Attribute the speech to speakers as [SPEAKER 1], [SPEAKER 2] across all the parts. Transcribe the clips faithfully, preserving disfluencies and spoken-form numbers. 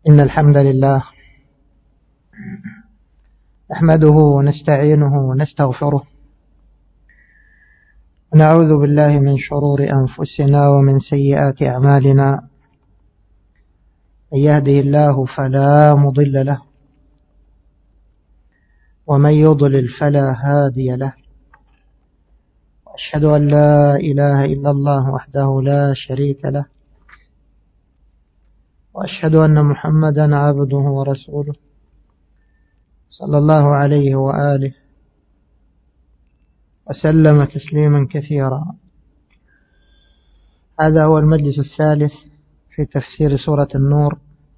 [SPEAKER 1] إن الحمد لله نحمده ونستعينه ونستغفره ونعوذ بالله من شرور أنفسنا ومن سيئات أعمالنا. من يهده الله فلا مضل له ومن يضلل فلا هادي له، وأشهد أن لا إله إلا الله وحده لا شريك له، وأشهد أن محمدا عبده ورسوله صلى الله عليه وآله وسلم تسليما كثيرا. هذا هو المجلس الثالث في تفسير سورة النور.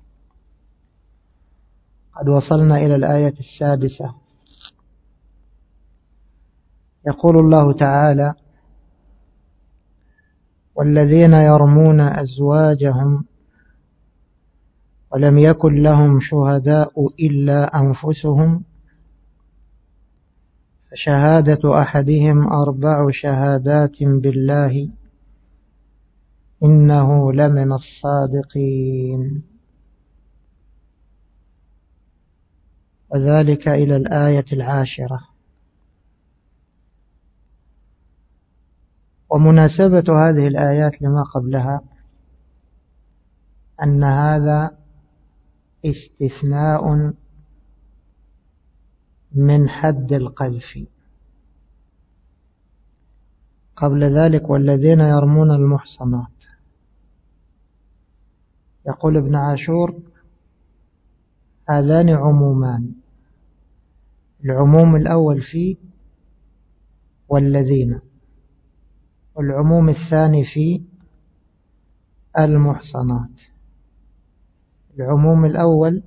[SPEAKER 1] قد وصلنا إلى الآية السادسة. يقول الله تعالى: والذين يرمون أزواجهم ولم يكن لهم شهداء إلا أنفسهم فشهادة أحدهم أربع شهادات بالله إنه لمن الصادقين. وذلك إلى الآية العاشرة. ومناسبة هذه الآيات لما قبلها أن هذا استثناء من حد القذف. قبل ذلك: والذين يرمون المحصنات. يقول ابن عاشور: هذان عمومان. العموم الأول في والذين، والعموم الثاني في المحصنات. العموم الأول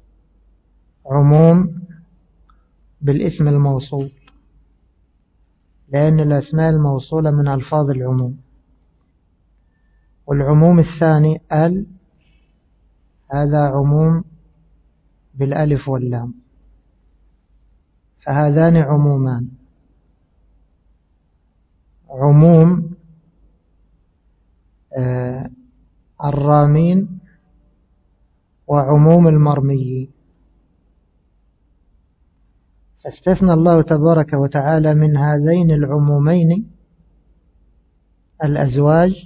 [SPEAKER 1] عموم بالاسم الموصول، لأن الأسماء الموصولة من ألفاظ العموم. والعموم الثاني ال، هذا عموم بالألف واللام. فهذان عمومان: عموم آه الرامين وعموم المرمي. فاستثنى الله تبارك وتعالى من هذين العمومين الأزواج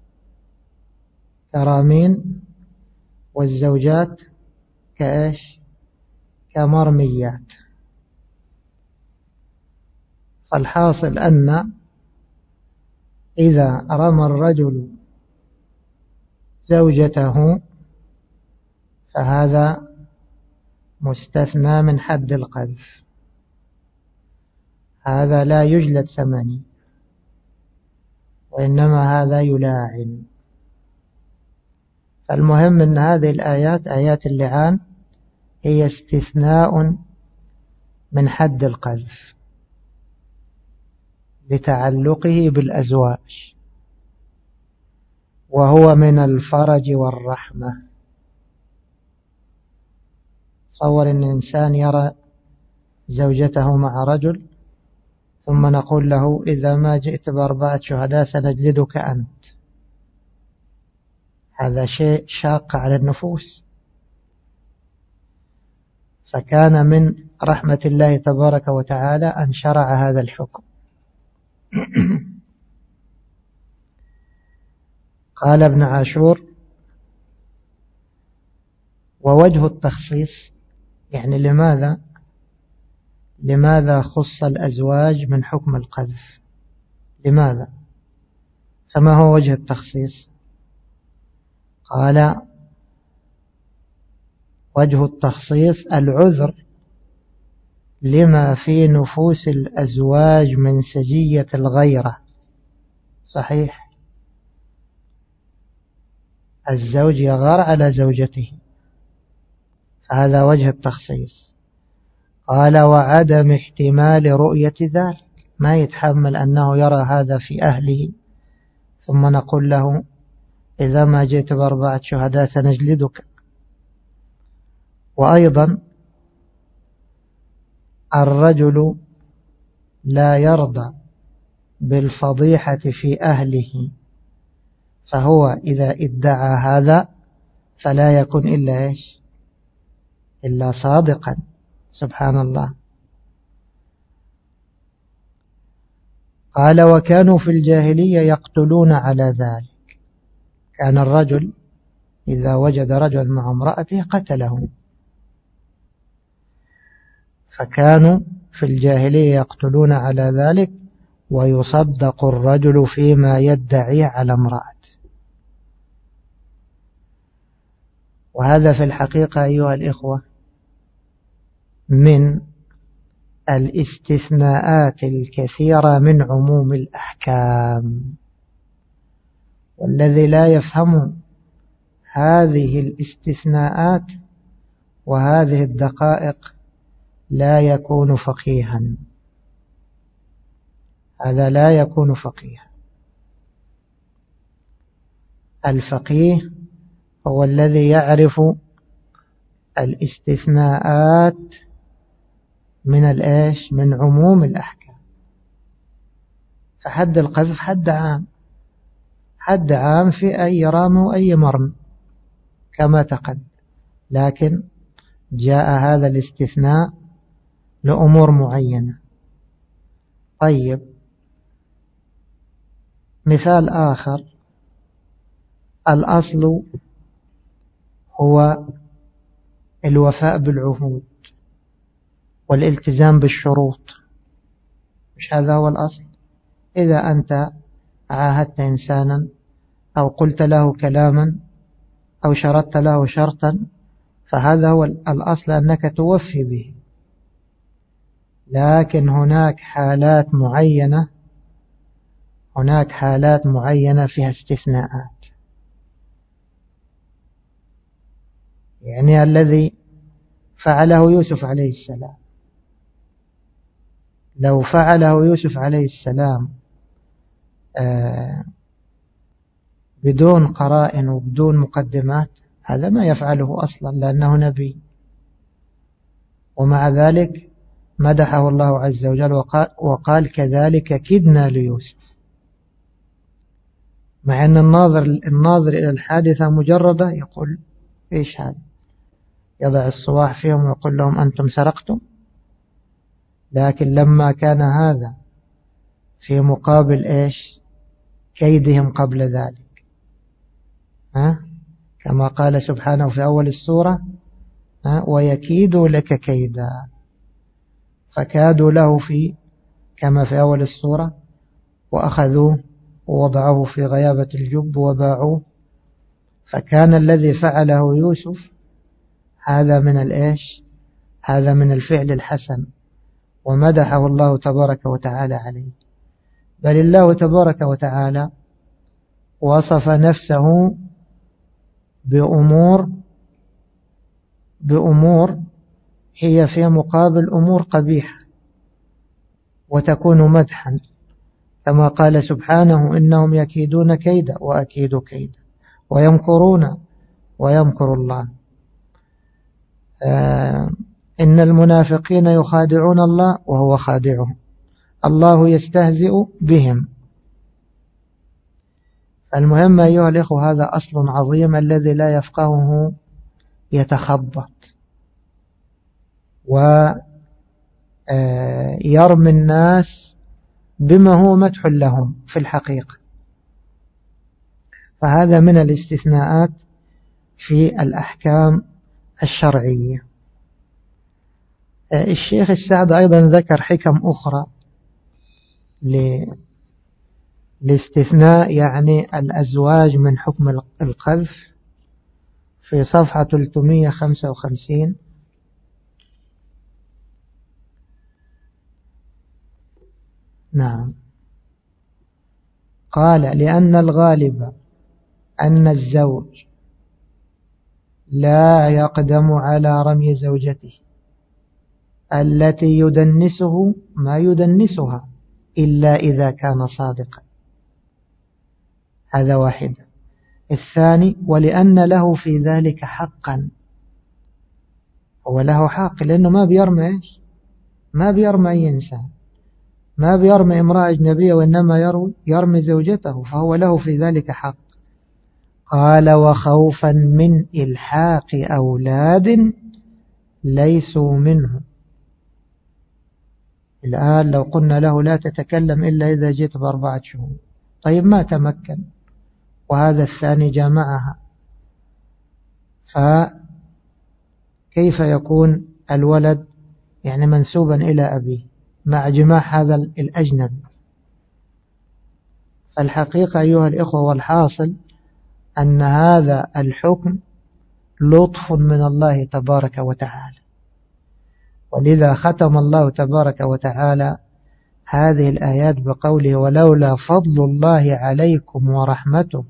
[SPEAKER 1] كرامين، والزوجات كايش؟ كمرميات. فالحاصل أن إذا رمى الرجل زوجته فهذا مستثنى من حد القذف، هذا لا يجلد ثماني، وإنما هذا يلاعن. فالمهم أن هذه الآيات، آيات اللعان، هي استثناء من حد القذف لتعلقه بالأزواج، وهو من الفرج والرحمة. تصور أن إنسان يرى زوجته مع رجل ثم نقول له: إذا ما جئت بأربعة شهداء سنجلدك أنت. هذا شيء شاق على النفوس. فكان من رحمة الله تبارك وتعالى أن شرع هذا الحكم. قال ابن عاشور: ووجه التخصيص، يعني لماذا لماذا خص الأزواج من حكم القذف؟ لماذا؟ فما هو وجه التخصيص؟ قال: وجه التخصيص العذر لما في نفوس الأزواج من سجية الغيرة. صحيح، الزوج يغار على زوجته، فهذا وجه التخصيص. قال: وعدم احتمال رؤية ذلك، ما يتحمل أنه يرى هذا في أهله ثم نقول له: إذا ما جئت بأربعة شهداء سنجلدك. وأيضا الرجل لا يرضى بالفضيحة في أهله، فهو إذا ادعى هذا فلا يكون إلا إيش إلا صادقا. سبحان الله. قال وكانوا في الجاهلية يقتلون على ذلك. كان الرجل إذا وجد رجل مع امرأته قتله. فكانوا في الجاهلية يقتلون على ذلك ويصدق الرجل فيما يدعي على امرأته. وهذا في الحقيقة أيها الإخوة من الاستثناءات الكثيرة من عموم الأحكام، والذي لا يفهم هذه الاستثناءات وهذه الدقائق لا يكون فقيها. هذا لا يكون فقيها. الفقيه هو الذي يعرف الاستثناءات من الإيش من عموم الأحكام. فحد القذف حد عام، حد عام في أي رام وأي مرم كما تقدم، لكن جاء هذا الاستثناء لأمور معينة. طيب، مثال آخر: الأصل هو الوفاء بالعهود والالتزام بالشروط، مش هذا هو الأصل؟ إذا أنت عاهدت إنسانا أو قلت له كلاما أو شرطت له شرطا فهذا هو الأصل أنك توفي به. لكن هناك حالات معينة هناك حالات معينة فيها استثناءات. يعني الذي فعله يوسف عليه السلام، لو فعله يوسف عليه السلام آه بدون قرائن وبدون مقدمات هذا ما يفعله أصلا لأنه نبي. ومع ذلك مدحه الله عز وجل وقال, وقال كذلك كدنا ليوسف، مع أن الناظر, الناظر إلى الحادثة مجردة يقول إيش هذا، يضع الصواح فيهم ويقول لهم أنتم سرقتم. لكن لما كان هذا في مقابل إيش كيدهم قبل ذلك، ها؟ كما قال سبحانه في أول السورة: ها؟ ويكيدوا لك كيدا، فكادوا له في كما في أول السورة وأخذوه ووضعوه في غيابة الجب وباعوه. فكان الذي فعله يوسف هذا من الإيش هذا من الفعل الحسن، ومدحه الله تبارك وتعالى عليه. بل الله تبارك وتعالى وصف نفسه بأمور بأمور هي في مقابل أمور قبيحة وتكون مدحا، كما قال سبحانه: إنهم يكيدون كيدا وأكيد كيدا ويمكرون ويمكر الله. آه إن المنافقين يخادعون الله وهو خادعهم، الله يستهزئ بهم. المهم أيها الإخوة هذا أصل عظيم الذي لا يفقهه يتخبط ويرمي الناس بما هو مدح لهم في الحقيقة. فهذا من الاستثناءات في الأحكام الشرعية. الشيخ السعد أيضا ذكر حكم أخرى لاستثناء يعني الأزواج من حكم القذف في صفحة ثلاثمئة وخمسة وخمسين. نعم، قال: لأن الغالب أن الزوج لا يقدم على رمي زوجته التي يدنسه ما يدنسها إلا إذا كان صادقا. هذا واحد. الثاني: ولأن له في ذلك حقا، هو له حق لأنه ما بيرمي إيش ما بيرمي أي إنسان، ما بيرمي امرأة أجنبية، وإنما يرمي زوجته، فهو له في ذلك حق. قال وخوفا من إلحاق أولاد ليسوا منه. الآن لو قلنا له لا تتكلم إلا إذا جئت بأربعة شهور، طيب ما تمكن، وهذا الثاني جامعها، فكيف يكون الولد يعني منسوبا إلى أبيه مع جماع هذا الأجنبي؟ فالحقيقة أيها الإخوة والحاصل أن هذا الحكم لطف من الله تبارك وتعالى، ولذا ختم الله تبارك وتعالى هذه الآيات بقوله ولولا فضل الله عليكم ورحمته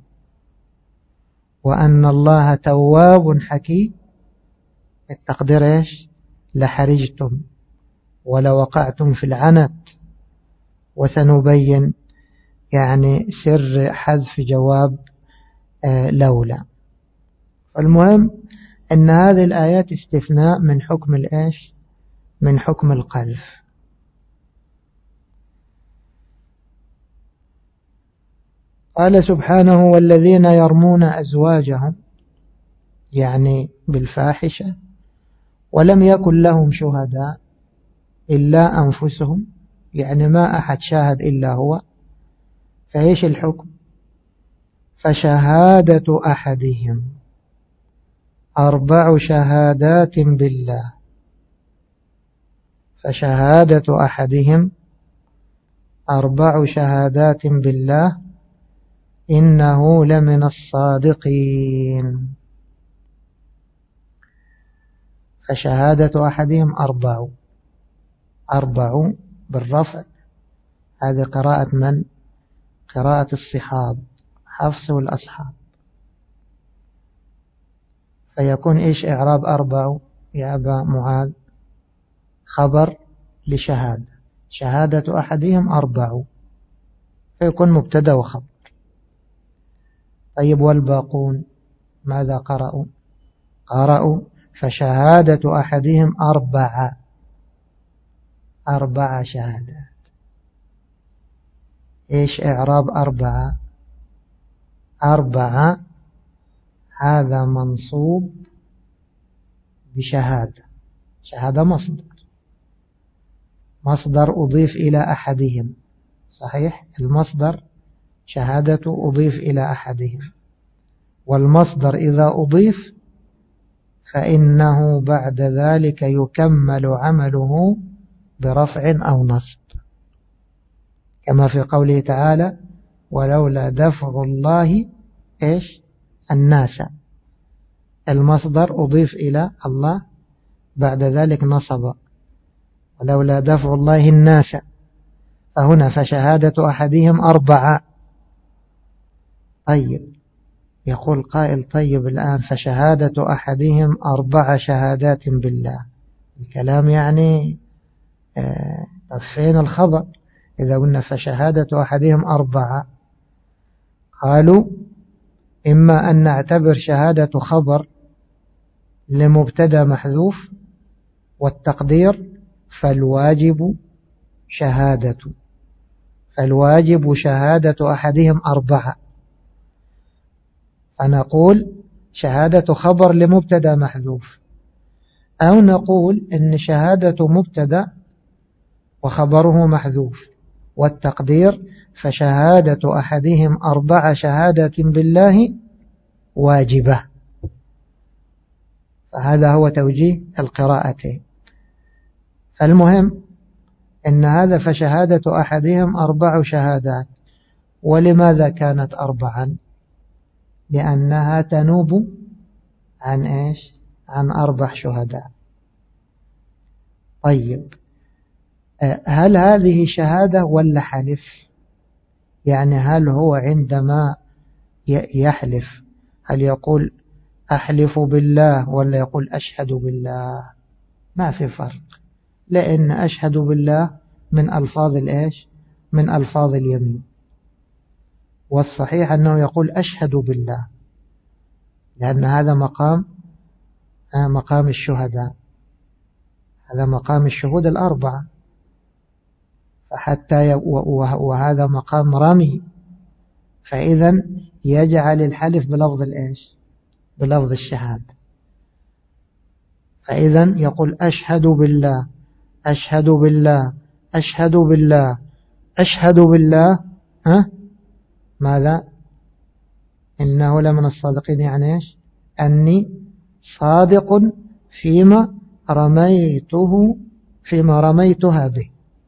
[SPEAKER 1] وأن الله تواب حكيم. التقدير إيش؟ لحرجتم ولوقعتم في العنت. وسنبين يعني سر حذف جواب آه لولا. المهم أن هذه الآيات استثناء من حكم الإيش؟ من حكم القذف. قال سبحانه والذين يرمون أزواجهم يعني بالفاحشة ولم يكن لهم شهداء إلا أنفسهم، يعني ما أحد شاهد إلا هو، فإيش الحكم؟ فشهادة أحدهم أربع شهادات بالله فشهادة أحدهم أربع شهادات بالله إنه لمن الصادقين. فشهادة أحدهم أربع أربع بالرفع، هذه قراءة من؟ قراءة الصحاب، حفص والأصحاب. فيكون إيش إعراب أربع يا أبا معاذ؟ خبر لشهادة، شهادة أحدهم أربع، فيكون مبتدأ وخبر. طيب والباقون ماذا قرأوا؟ قرأوا فشهادة أحدهم أربع أربع شهادات. إيش إعراب أربعة؟ أربعة هذا منصوب بشهادة، شهادة مصدر مصدر أضيف إلى أحدهم، صحيح؟ المصدر شهادة أضيف إلى أحدهم، والمصدر إذا أضيف فإنه بعد ذلك يكمل عمله برفع أو نصب، كما في قوله تعالى ولولا دفع الله إيش؟ الناس. المصدر أضيف إلى الله، بعد ذلك نصب ولولا دفع الله الناس. فهنا فشهادة أحدهم أربعة. طيب يقول قائل طيب الآن فشهادة أحدهم أربع شهادات بالله، الكلام يعني آه فين الخبر إذا قلنا فشهادة أحدهم أربعة؟ قالوا إما أن نعتبر شهادة خبر لمبتدا محذوف، والتقدير فالواجب شهادة فالواجب شهادة أحدهم أربعة، فنقول شهادة خبر لمبتدا محذوف، أو نقول إن شهادة مبتدا وخبره محذوف والتقدير فشهادة أحدهم أربع شهادات بالله واجبة. فهذا هو توجيه القراءتين. فالمهم إن هذا فشهادة أحدهم أربع شهادات. ولماذا كانت أربعا؟ لأنها تنوب عن إيش؟ عن أربع شهداء. طيب هل هذه شهادة ولا حلف؟ يعني هل هو عندما يحلف هل يقول أحلف بالله ولا يقول أشهد بالله؟ ما في فرق، لأن أشهد بالله من ألفاظ الإيش؟ من ألفاظ اليمين، والصحيح أنه يقول أشهد بالله، لأن هذا مقام مقام الشهداء، هذا مقام الشهود الأربعة، فحتى وهذا مقام رمي، فإذا يجعل الحلف بلفظ الإيش؟ بلفظ الشهادة. فإذا يقول أشهد بالله أشهد بالله أشهد بالله أشهد بالله، ها ماذا؟ إنه لمن الصادقين، يعني إيش؟ أني صادق فيما رميته فيما رميتها به.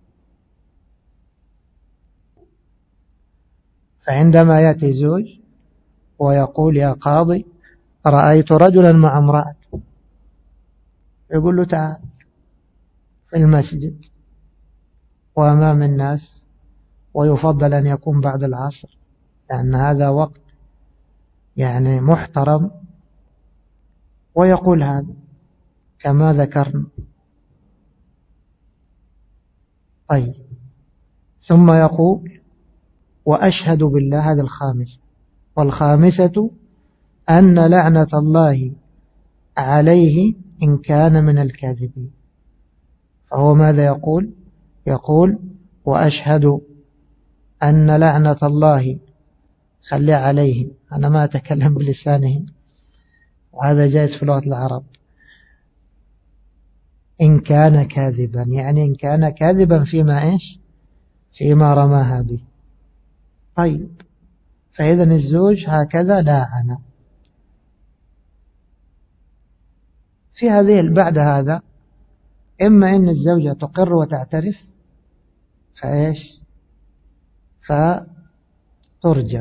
[SPEAKER 1] فعندما يأتي زوج ويقول يا قاضي رأيت رجلا مع امرأة، يقول له تعال في المسجد وأمام الناس، ويفضل أن يكون بعد العصر لأن هذا وقت يعني محترم، ويقول هذا كما ذكرنا. طيب، ثم يقول وأشهد بالله، هذا الخامس. والخامسة أن لعنة الله عليه إن كان من الكاذبين. فهو ماذا يقول؟ يقول وأشهد أن لعنة الله، خلي عليه، أنا ما أتكلم بلسانهم وهذا جائز في لغة العرب، إن كان كاذبا، يعني إن كان كاذبا فيما إيش؟ فيما رماها به. طيب، فإذا الزوج هكذا لاعن. في هذه بعد هذا إما إن الزوجة تقر وتعترف فإيش؟ فترجم،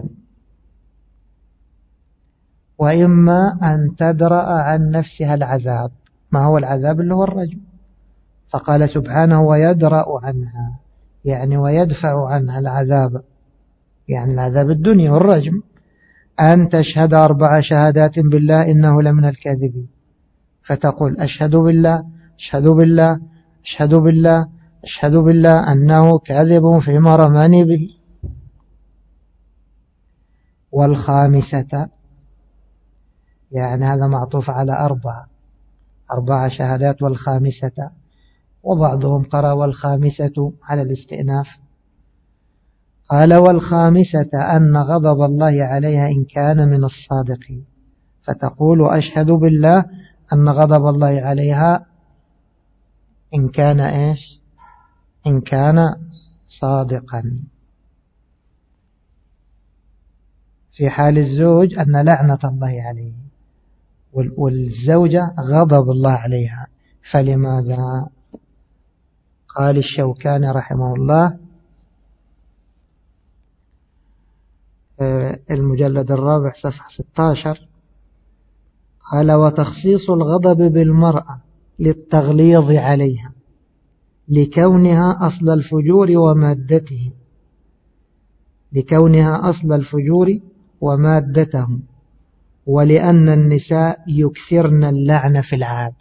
[SPEAKER 1] وإما أن تدرأ عن نفسها العذاب. ما هو العذاب؟ اللي هو الرجم. فقال سبحانه ويدرأ عنها، يعني ويدفع عنها العذاب، يعني العذاب الدنيا والرجم. أن تشهد أربع شهادات بالله إنه لمن الكاذبين، فتقول أشهد بالله أشهد بالله أشهد بالله أشهد بالله أنه كاذب فيما رماني به. والخامسة، يعني هذا معطوف على أربعة أربع شهادات والخامسة، وبعضهم قرأ والخامسة على الاستئناف. قال والخامسة أن غضب الله عليها إن كان من الصادقين، فتقول أشهد بالله أن غضب الله عليها إن كان إيش؟ إن كان صادقا. في حال الزوج أن لعنة الله عليه، والزوجة غضب الله عليها. فلماذا؟ قال الشوكاني رحمه الله المجلد الرابع صفحة ستة عشر، قال وتخصيص الغضب بالمرأة للتغليظ عليها لكونها أصل الفجور ومادته لكونها أصل الفجور ومادته ولأن النساء يكثرن اللعنة في العادة.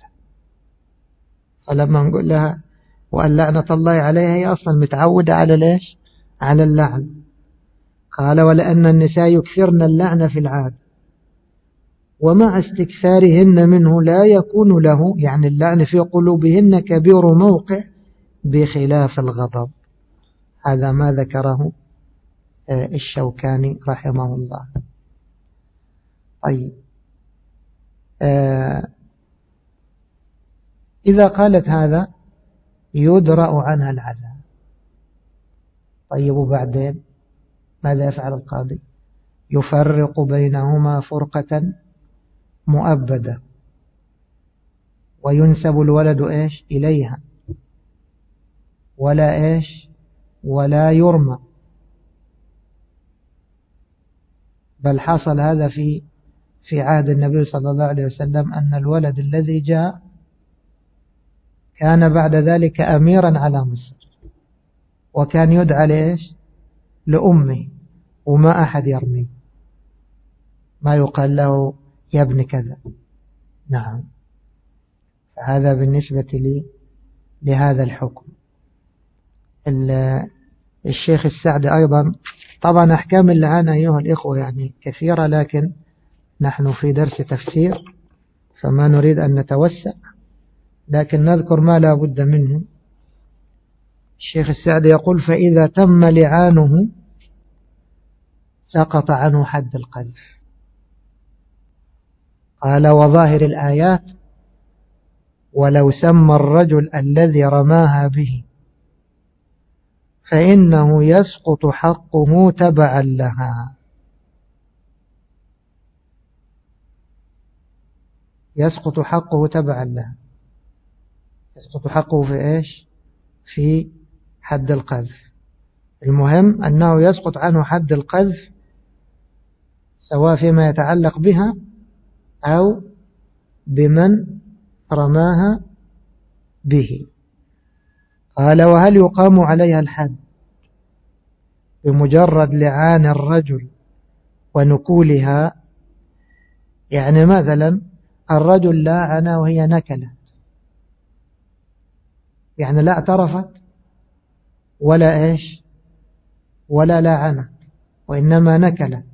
[SPEAKER 1] فلما نقول لها وأن لعنة الله عليها هي أصلا متعودة على ليش؟ على اللعن. قال ولأن النساء يكثرن اللعنة في العادة ومع استكثارهن منه لا يكون له، يعني اللعن في قلوبهن كبير موقع بخلاف الغضب. هذا ما ذكره الشوكاني رحمه الله. طيب، إذا قالت هذا يدرأ عنها العذاب. طيب، وبعدين ماذا يفعل القاضي؟ يفرق بينهما فرقة مؤبدة وينسب الولد إيش؟ إليها، ولا إيش؟ ولا يرمى. بل حصل هذا في في عهد النبي صلى الله عليه وسلم، أن الولد الذي جاء كان بعد ذلك أميرا على مصر، وكان يدعى لإيش؟ لأمه، وما أحد يرميه، ما يقال له يا ابن كذا. نعم، هذا بالنسبة لي لهذا الحكم. الشيخ السعدي أيضا، طبعا أحكام اللعان أيها الإخوة يعني كثيرة، لكن نحن في درس تفسير فما نريد أن نتوسع، لكن نذكر ما لا بد منه. الشيخ السعدي يقول فإذا تم لعانه سقط عنه حد القذف. قال وظاهر الآيات ولو سمى الرجل الذي رماها به فإنه يسقط حقه تبعا لها. يسقط حقه تبعا لها، يسقط حقه في إيش؟ في حد القذف. المهم أنه يسقط عنه حد القذف سواء فيما يتعلق بها أو بمن رماها به. قال وهل يقام عليها الحد بمجرد لعان الرجل ونكولها؟ يعني مثلا الرجل لاعن وهي نكلت، يعني لا اعترفت ولا إيش ولا لاعنت وإنما نكلت،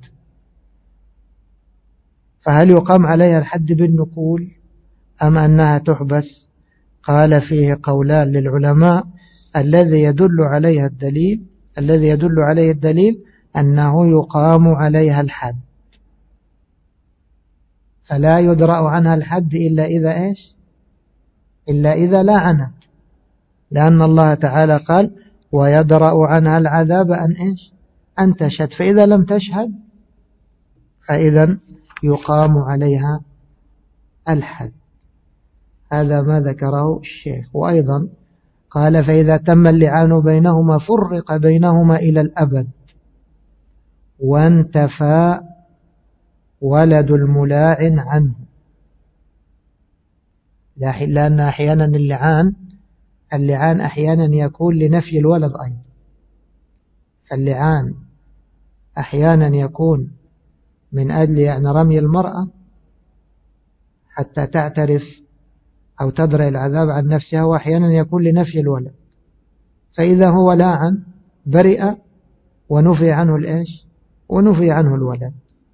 [SPEAKER 1] فهل يقام عليها الحد بالنكول أم أنها تحبس؟ قال فيه قولان للعلماء. الذي يدل عليها الدليل الذي يدل عليه الدليل أنه يقام عليها الحد، فلا يدرأ عنها الحد إلا إذا إيش إلا إذا لاعنت، لأن الله تعالى قال ويدرأ عنها العذاب أن إيش أن تشهد، فإذا لم تشهد فإذا يقام عليها الحد. هذا ما ذكره الشيخ. وأيضا قال فإذا تم اللعان بينهما فرق بينهما إلى الأبد وانتفى ولد الملاعن عنه، لأن أحيانا اللعان اللعان أحيانا يكون لنفي الولد أيضا، فاللعان أحيانا يكون من أجل يعني رمي المرأة حتى تعترف أو تدرأ العذاب عن نفسها، وأحيانا يكون لنفي الولد، فإذا هو لاعن برئ ونفي عنه الإيش ونفي عنه الولد.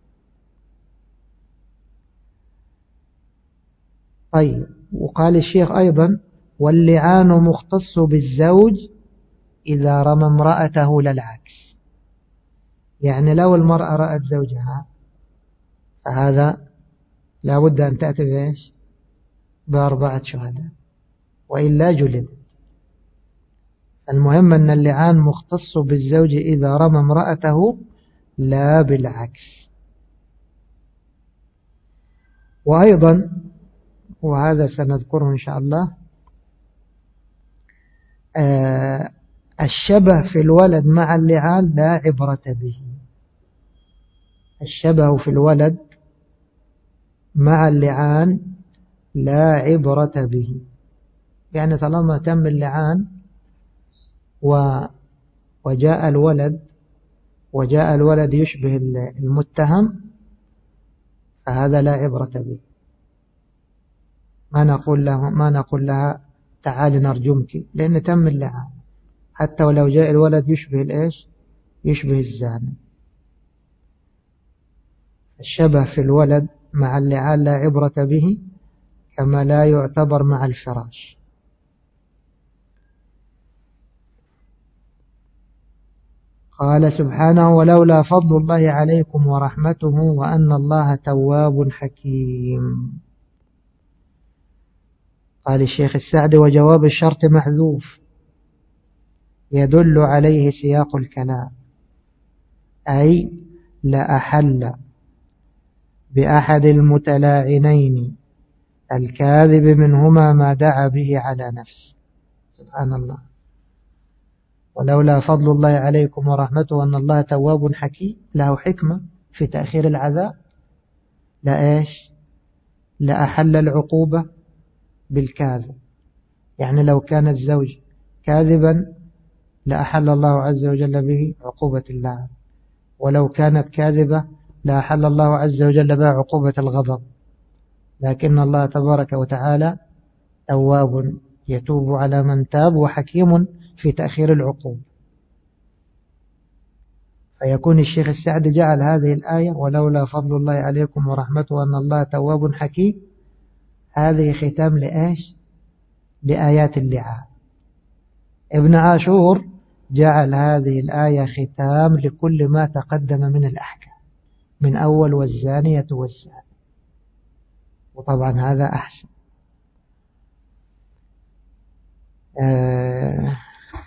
[SPEAKER 1] طيب، وقال الشيخ أيضا واللعان مختص بالزوج إذا رمى امرأته للعكس، يعني لو المرأة رأت زوجها فهذا لا بد أن تأتي بإيش بأربعة شهداء وإلا جلد. المهم أن اللعان مختص بالزوج إذا رمى امرأته لا بالعكس. وأيضا وهذا سنذكره إن شاء الله آه الشبه في الولد مع اللعان لا عبرة به. الشبه في الولد مع اللعان لا عبرة به، يعني طالما تم اللعان وجاء الولد وجاء الولد يشبه المتهم فهذا لا عبرة به. ما نقول له ما نقول لها تعالي نرجمك، لأن تم اللعان، حتى ولو جاء الولد يشبه الإيش يشبه الزاني. الشبه في الولد مع اللعان لا عبرة به كما لا يعتبر مع الفراش. قال سبحانه ولولا فضل الله عليكم ورحمته وأن الله تواب حكيم. قال الشيخ السعدي وجواب الشرط محذوف يدل عليه سياق الكلام، أي لأحل بأحد المتلاعنين الكاذب منهما ما دعا به على نفسه. سبحان الله. ولولا فضل الله عليكم ورحمته أن الله تواب حكيم، له حكمة في تأخير العذاب، لا إيش لأحل العقوبة بالكاذب، يعني لو كان الزوج كاذبا لأحل الله عز وجل به عقوبة الله، ولو كانت كاذبة لأحل الله عز وجل بها عقوبة الغضب، لكن الله تبارك وتعالى تواب يتوب على من تاب وحكيم في تأخير العقوبة. فيكون الشيخ السعدي جعل هذه الآية ولولا فضل الله عليكم ورحمته أن الله تواب حكيم هذه ختام لإيش لآيات اللعان. ابن عاشور جعل هذه الآية ختام لكل ما تقدم من الأحكام من أول والزانية والزاني، وطبعا هذا أحسن. آه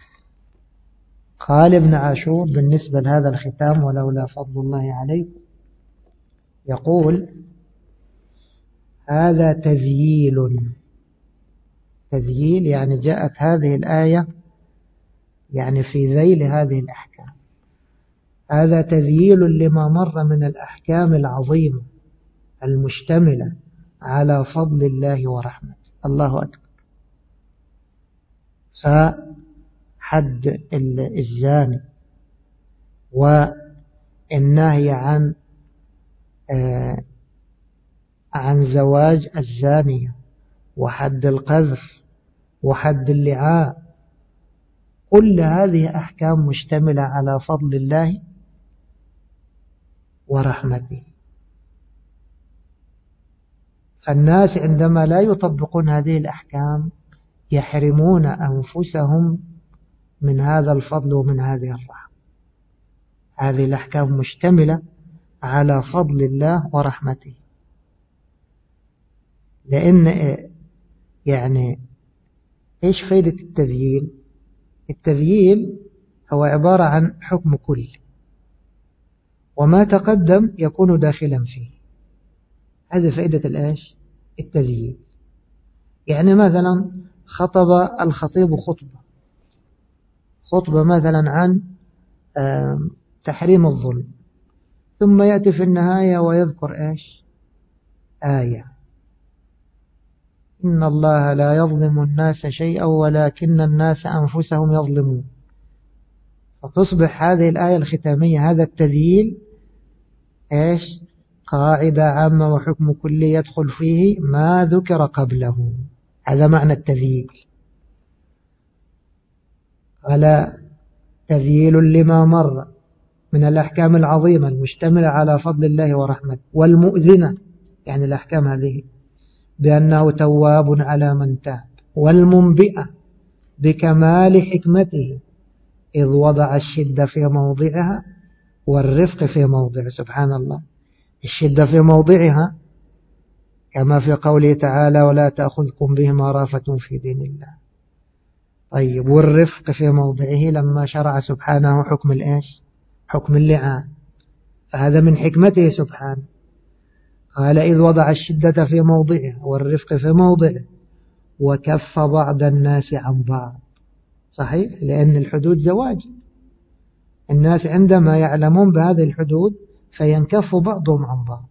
[SPEAKER 1] قال ابن عاشور بالنسبة لهذا الختام: ولولا فضل الله عليكم، يقول: هذا تذييل. تذييل يعني جاءت هذه الآية يعني في ذيل هذه الأحكام. هذا تذييل لما مر من الأحكام العظيمة المشتملة على فضل الله ورحمته. الله أكبر. فحد الزاني والنهي عن آه عن زواج الزانية وحد القذف وحد اللعان، كل هذه أحكام مشتملة على فضل الله ورحمته. فالناس عندما لا يطبقون هذه الأحكام يحرمون أنفسهم من هذا الفضل ومن هذه الرحمة. هذه الأحكام مشتملة على فضل الله ورحمته. لأن يعني إيش فائدة التذييل؟ التذييل هو عبارة عن حكم كل، وما تقدم يكون داخلا فيه. هذه فائدة الإيش؟ التذييل. يعني مثلا خطب الخطيب خطبة خطبة مثلا عن تحريم الظلم، ثم يأتي في النهاية ويذكر إيش؟ آية: إن الله لا يظلم الناس شيئا ولكن الناس أنفسهم يظلمون. فتصبح هذه الآية الختامية، هذا التذييل إيش؟ قاعدة عامة وحكم كلي يدخل فيه ما ذكر قبله. هذا معنى التذييل. على تذييل لما مر من الأحكام العظيمة المشتملة على فضل الله ورحمته، والمؤذنة يعني الأحكام هذه بأنه تواب على من تاب، والمنبئة بكمال حكمته إذ وضع الشدة في موضعها والرفق في موضعه. سبحان الله، الشدة في موضعها كما في قوله تعالى: ولا تأخذكم بهما رافة في دين الله. طيب، والرفق في موضعه لما شرع سبحانه حكم الإيش؟ حكم اللعان. فهذا من حكمته سبحانه. قال: إذ وضع الشدة في موضعه والرفق في موضعه وكف بعض الناس عن بعض. صحيح، لأن الحدود زواج. الناس عندما يعلمون بهذه الحدود فينكف بعضهم عن بعض،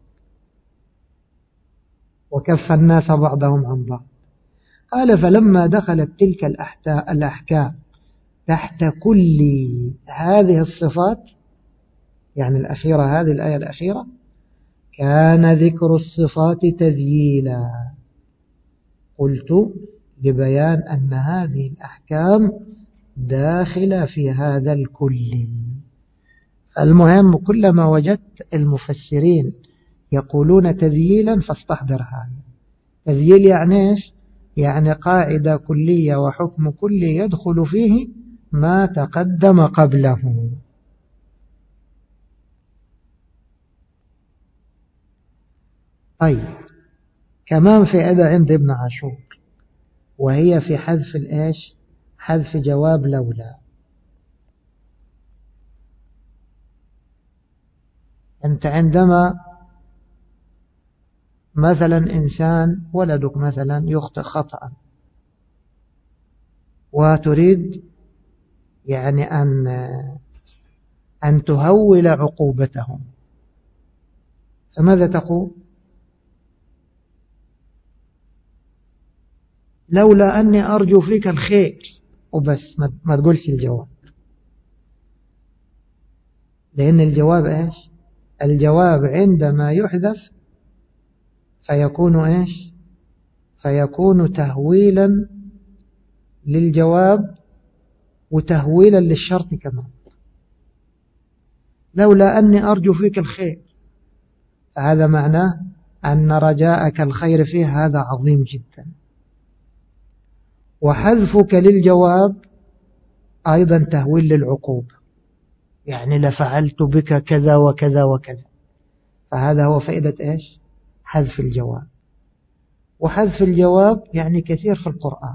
[SPEAKER 1] وكف الناس بعضهم عن بعض. قال: فلما دخلت تلك الأحكام تحت كل هذه الصفات، يعني الأخيرة، هذه الآية الأخيرة، كان ذكر الصفات تذييلا. قلت لبيان أن هذه الأحكام داخلة في هذا الكل. المهم، كلما وجدت المفسرين يقولون تذييلا فاستحضر هذا. تذييل يعني إيش؟ يعني قاعدة كلية وحكم كلي يدخل فيه ما تقدم قبله. طيب، كمان في أدى عند ابن عاشور، وهي في حذف الإيش؟ حذف جواب لولا. أنت عندما مثلا إنسان ولدك مثلا يخطئ خطأ وتريد يعني أن أن تهول عقوبته، فماذا تقول؟ لولا أني أرجو فيك الخير وبس، ما تقولش الجواب. لأن الجواب إيش؟ الجواب عندما يحذف فيكون إيش؟ فيكون تهويلا للجواب وتهويلا للشرط كمان. لولا أني أرجو فيك الخير، فهذا معناه أن رجاءك الخير فيه هذا عظيم جدا. وحذفك للجواب أيضا تهويل للعقوبة، يعني لفعلت بك كذا وكذا وكذا، فهذا هو فائدة إيش؟ حذف الجواب. وحذف الجواب يعني كثير في القرآن،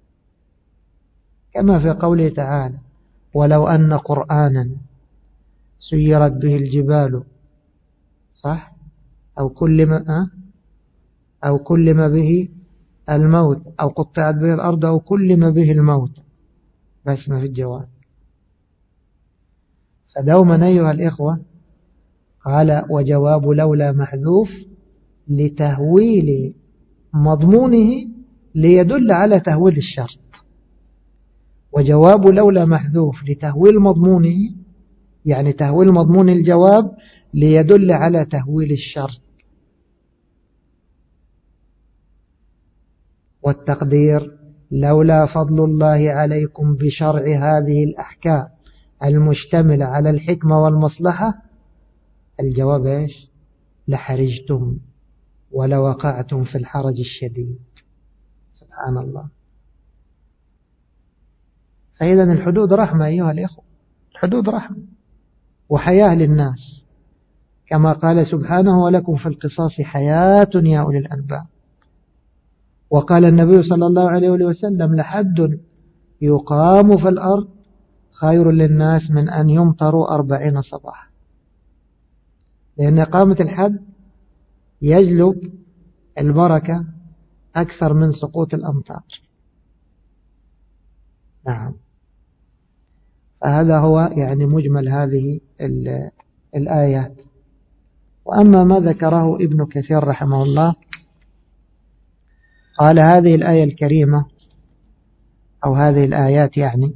[SPEAKER 1] كما في قوله تعالى ولو أن قرآنا سيرت به الجبال، صح؟ أو كلم أه؟ أو كلم به الموت، أو قطعت به الأرض، أو كلم به الموت، بس ما في الجواب. فدوما أيها الإخوة قال وجواب لولا محذوف لتهويل مضمونه ليدل على تهويل الشرط. وجواب لولا محذوف لتهويل مضمونه، يعني تهويل مضمون الجواب ليدل على تهويل الشرط. والتقدير لولا فضل الله عليكم بشرع هذه الأحكام المشتملة على الحكمة والمصلحة، الجواب إيش؟ لحرجتم ولوقعتم في الحرج الشديد. سبحان الله. فإذا الحدود رحمة أيها الإخوة، الحدود رحمة وحياة للناس، كما قال سبحانه ولكم في القصاص حياة يا أولي الألباب. وقال النبي صلى الله عليه وسلم لحد يقام في الأرض خير للناس من أن يمطروا أربعين صباحا، لأن إقامة الحد يجلب البركة أكثر من سقوط الأمطار. نعم. فهذا هو يعني مجمل هذه الآيات. وأما ما ذكره ابن كثير رحمه الله، قال هذه الآية الكريمة أو هذه الآيات يعني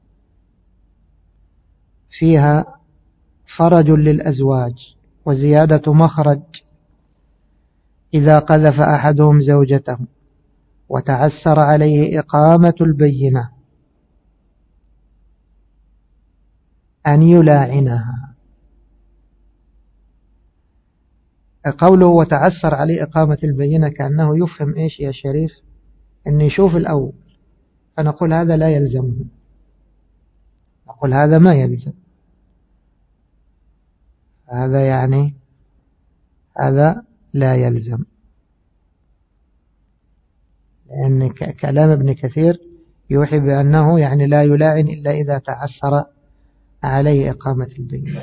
[SPEAKER 1] فيها فرج للأزواج وزيادة مخرج إذا قذف أحدهم زوجته وتعسر عليه إقامة البينة أن يلاعنها. قوله وتعسر عليه إقامة البينة كأنه يفهم إيش يا شريف؟ أن يشوف الأول، فنقول هذا لا يلزمه، نقول هذا ما يلزم، هذا يعني هذا لا يلزم، لأن كلام ابن كثير يوحي بأنه يعني لا يلاعن إلا إذا تعسر عليه إقامة البينة.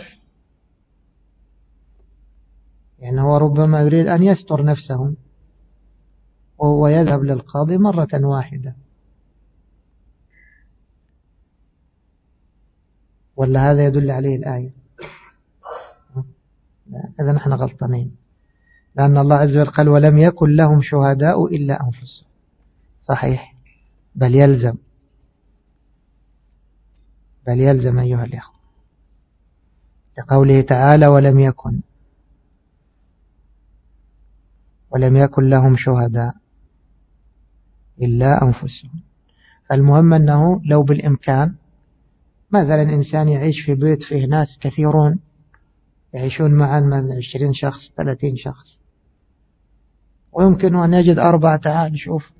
[SPEAKER 1] يعني هو ربما يريد أن يستر نفسه وهو يذهب للقاضي مرة واحدة، ولا هذا يدل عليه الآية؟ إذا نحن غلطانين، لأن الله عز وجل قال ولم يكن لهم شهداء إلا أنفسهم. صحيح، بل يلزم، بل يلزم أيها الإخوة، لقوله تعالى ولم يكن ولم يكن لهم شهداء إلا أنفسهم. فالمهم أنه لو بالإمكان مثلا إنسان يعيش في بيت فيه ناس كثيرون يعيشون معا من عشرين شخص ثلاثين شخص، ويمكن أن يجد أربعة، تعال شوف،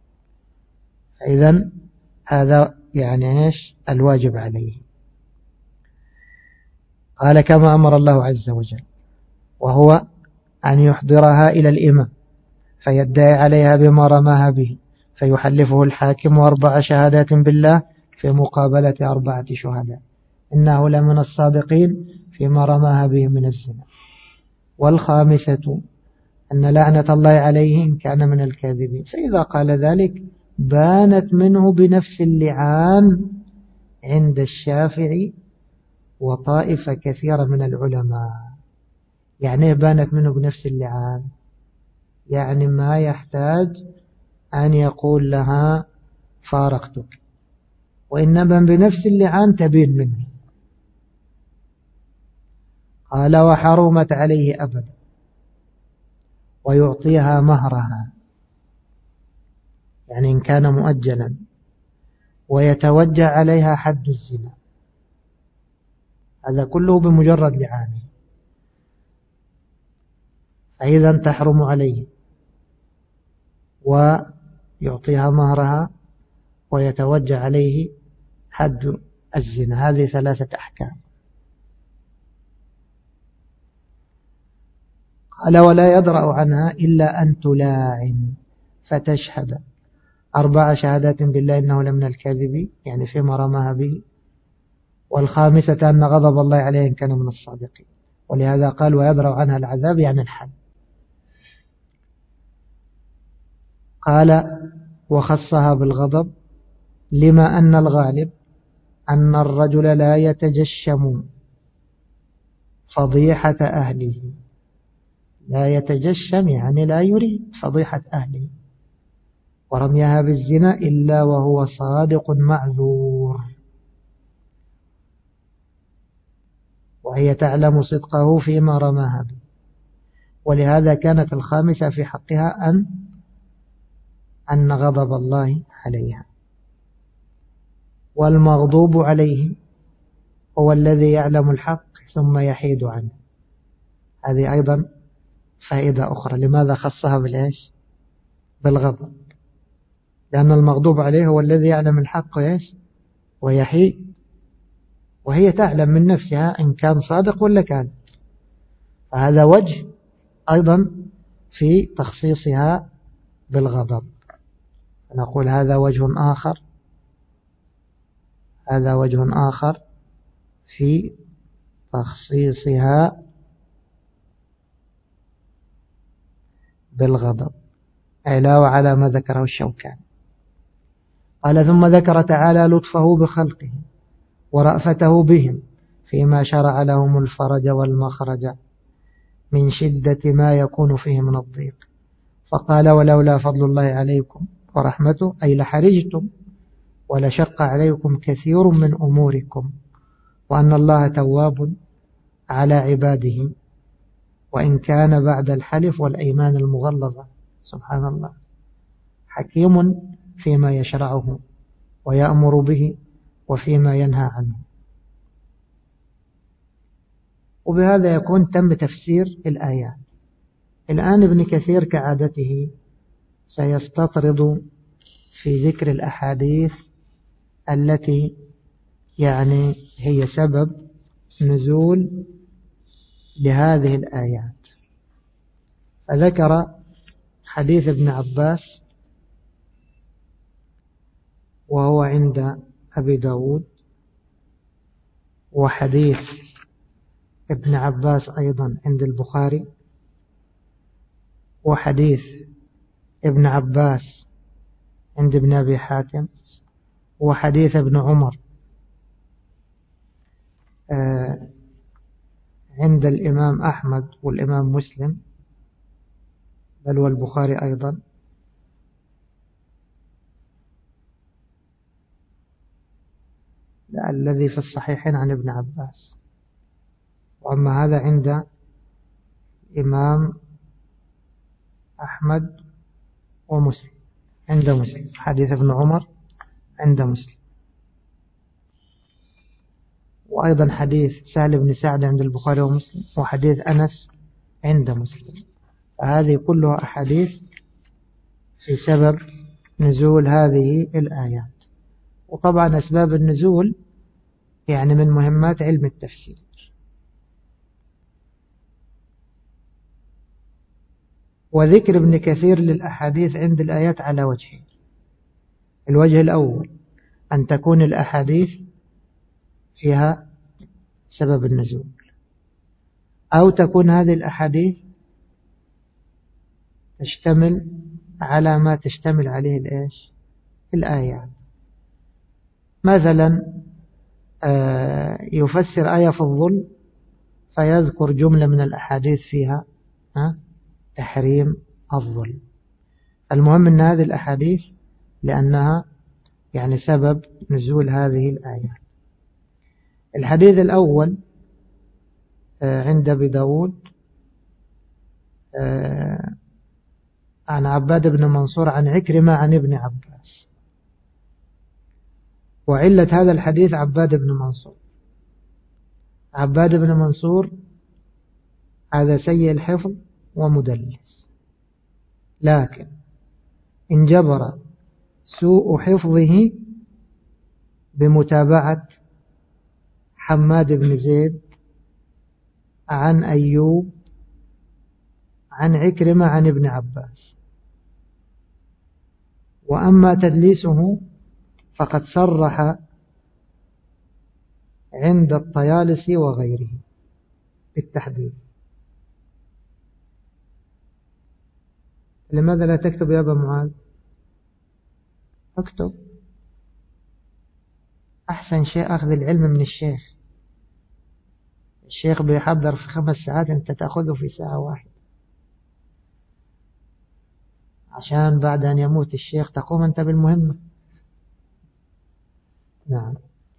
[SPEAKER 1] فإذا هذا يعني إيش الواجب عليه. قال كما أمر الله عز وجل، وهو أن يحضرها إلى الإمام فيدعي عليها بما رماها به فيحلفه الحاكم أربع شهادات بالله في مقابلة أربعة شهداء إنه لمن الصادقين فيما رماها به من الزنا. والخامسة أن لعنة الله عليه إن كان من الكاذبين. فإذا قال ذلك بانت منه بنفس اللعان عند الشافعي وطائفة كثيرة من العلماء. يعني بانت منه بنفس اللعان، يعني ما يحتاج أن يقول لها فارقتك، وإنما بنفس اللعان تبين منه. قال وحرمت عليه أبدا ويعطيها مهرها، يعني إن كان مؤجلا، ويتوجه عليها حد الزنا. هذا كله بمجرد لعانه، فإذا تحرم عليه ويعطيها مهرها ويتوجه عليه حد الزنا. هذه ثلاثة أحكام. قال ولا يدرأ عنها إلا أن تلاعن فتشهد أربع شهادات بالله إنه لمن الكاذبين، يعني فيما رماها به، والخامسة أن غضب الله عليه إن كان من الصادقين. ولهذا قال ويدرأ عنها العذاب يعني الحد. قال وخصها بالغضب لما أن الغالب أن الرجل لا يتجشم فضيحة أهله، لا يتجشم يعني لا يريد فضيحة أهله ورميها بالزنا إلا وهو صادق معذور، وهي تعلم صدقه فيما رماها به. ولهذا كانت الخامسة في حقها أن أن غضب الله عليها. والمغضوب عليه هو الذي يعلم الحق ثم يحيد عنه. هذه أيضا فائدة أخرى. لماذا خصها بالإيش؟ بالغضب؟ لأن المغضوب عليه هو الذي يعلم الحق ويش ويحيد، وهي تعلم من نفسها إن كان صادق ولا كان. فهذا وجه أيضا في تخصيصها بالغضب. نقول هذا وجه آخر، هذا وجه آخر في تخصيصها بالغضب، علاوة على ما ذكره الشوكاني. قال ثم ذكر تعالى لطفه بخلقه ورأفته بهم فيما شرع لهم الفرج والمخرج من شدة ما يكون فيه من الضيق، فقال ولولا فضل الله عليكم ورحمته أي لحرجتم ولشق عليكم كثير من أموركم، وأن الله تواب على عباده وإن كان بعد الحلف والأيمان المغلظة. سبحان الله، حكيم فيما يشرعه ويأمر به وفيما ينهى عنه. وبهذا يكون تم تفسير الآيات. الآن ابن كثير كعادته سيستطرد في ذكر الأحاديث التي يعني هي سبب نزول لهذه الآيات. فذكر حديث ابن عباس وهو عند أبي داود، وحديث ابن عباس أيضا عند البخاري، وحديث ابن عباس عند ابن أبي حاتم، وحديث ابن عمر عند الإمام أحمد والإمام مسلم بل والبخاري أيضا، الذي في الصحيحين عن ابن عباس. وأما هذا عند إمام أحمد ومسلم، عند مسلم حديث ابن عمر عند مسلم، وأيضا حديث سهل بن سعد عند البخاري ومسلم، وحديث أنس عند مسلم. فهذه كلها أحاديث في سبب نزول هذه الآيات. وطبعا أسباب النزول يعني من مهمات علم التفسير. وذكر ابن كثير للأحاديث عند الآيات على وجهين. الوجه الأول أن تكون الأحاديث فيها سبب النزول، أو تكون هذه الأحاديث تشتمل على ما تشتمل عليه الإيش الآيات. مثلا يفسر آية في الظلم فيذكر جملة من الأحاديث فيها تحريم الظلم. المهم أن هذه الأحاديث لأنها يعني سبب نزول هذه الآيات. الحديث الأول عند أبي داود عن عباد بن منصور عن عكرمة عن ابن عباس. وعلة هذا الحديث عباد بن منصور، عباد بن منصور هذا سيء الحفظ ومدلس، لكن انجبر سوء حفظه بمتابعة حماد بن زيد عن أيوب عن عكرمة عن ابن عباس. وأما تدليسه فقد صرح عند الطيالسي وغيره بالتحديث. لماذا لا تكتب يا أبا معاذ؟ اكتب، أحسن شيء أخذ العلم من الشيخ. الشيخ بيحضر في خمس ساعات، أنت تأخذه في ساعة واحدة، عشان بعد أن يموت الشيخ تقوم أنت بالمهمة. نعم.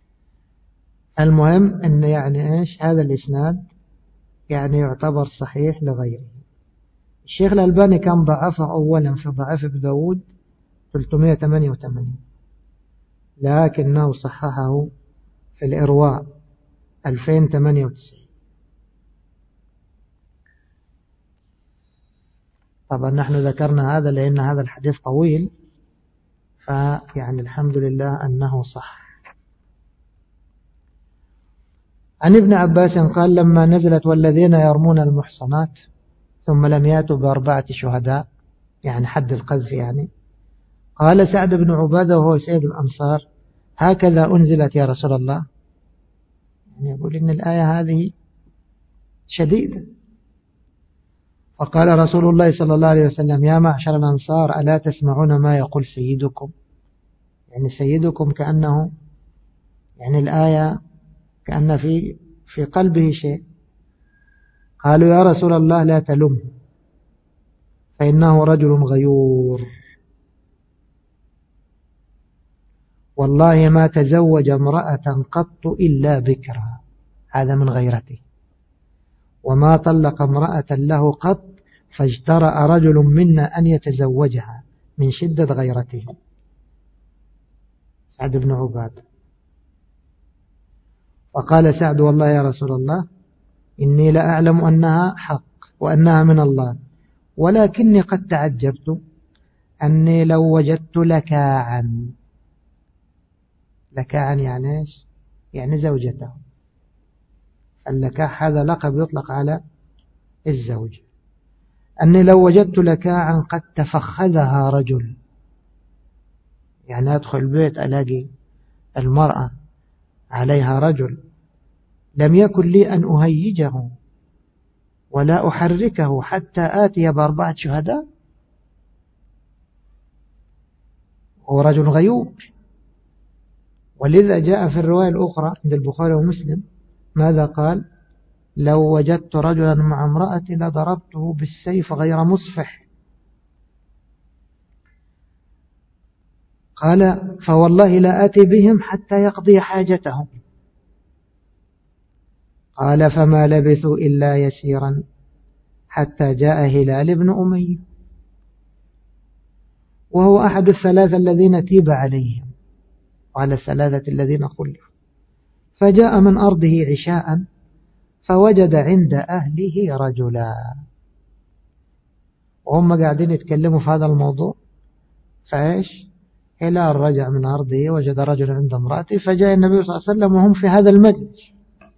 [SPEAKER 1] المهم أن يعني إيش هذا الإسناد يعني يعتبر صحيح لغيره. الشيخ الألباني كان ضعفه أولا في ضعف ابن داود ثلاثمائة وثمانية وثمانين، لكنه صححه في الإرواء ألفين وثمانية وتسعين. طبعا نحن ذكرنا هذا لأن هذا الحديث طويل، فيعني الحمد لله أنه صح. عن ابن عباس قال لما نزلت والذين يرمون المحصنات ثم لم يأتوا بأربعة شهداء، يعني حد القذف يعني، قال سعد بن عبادة وهو سيد الأنصار هكذا أنزلت يا رسول الله. يعني يقول إن الآية هذه شديدة. فقال رسول الله صلى الله عليه وسلم يا معشر الأنصار ألا تسمعون ما يقول سيدكم؟ يعني سيدكم كأنه يعني الآية كأن في في قلبه شيء. قالوا يا رسول الله لا تلمه فإنه رجل غيور، والله ما تزوج امرأة قط إلا بكرا، هذا من غيرته، وما طلق امرأة له قط فاجترأ رجل منا أن يتزوجها من شدة غيرته. سعد بن عباد. فقال سعد والله يا رسول الله إني لا أعلم أنها حق وأنها من الله، ولكني قد تعجبت أني لو وجدت لكاعا. لكاعا يعني إيش؟ يعني زوجته. اللكاع هذا لقب يطلق على الزوج. أني لو وجدت لكاعا قد تفخذها رجل، يعني أدخل البيت ألاقي المرأة عليها رجل، لم يكن لي أن أهيجه ولا أحركه حتى آتي بأربعة شهداء. هو رجل غيور. ولذا جاء في الرواية الأخرى عند البخاري ومسلم ماذا قال؟ لو وجدت رجلا مع امرأتي لضربته بالسيف غير مصفح. قال فوالله لا آتي بهم حتى يقضي حاجتهم. قال فما لبثوا إلا يسيرا حتى جاء هلال بن أمية، وهو أحد الثلاثة الذين تيب عليهم وعلى الثلاثة الذين خلفوا، فجاء من أرضه عشاء فوجد عند أهله رجلا، وهم قاعدين يتكلموا في هذا الموضوع. فإيش هلال رجع من أرضه وجد رجلا عند امرأته، فجاء النبي صلى الله عليه وسلم وهم في هذا المجلس.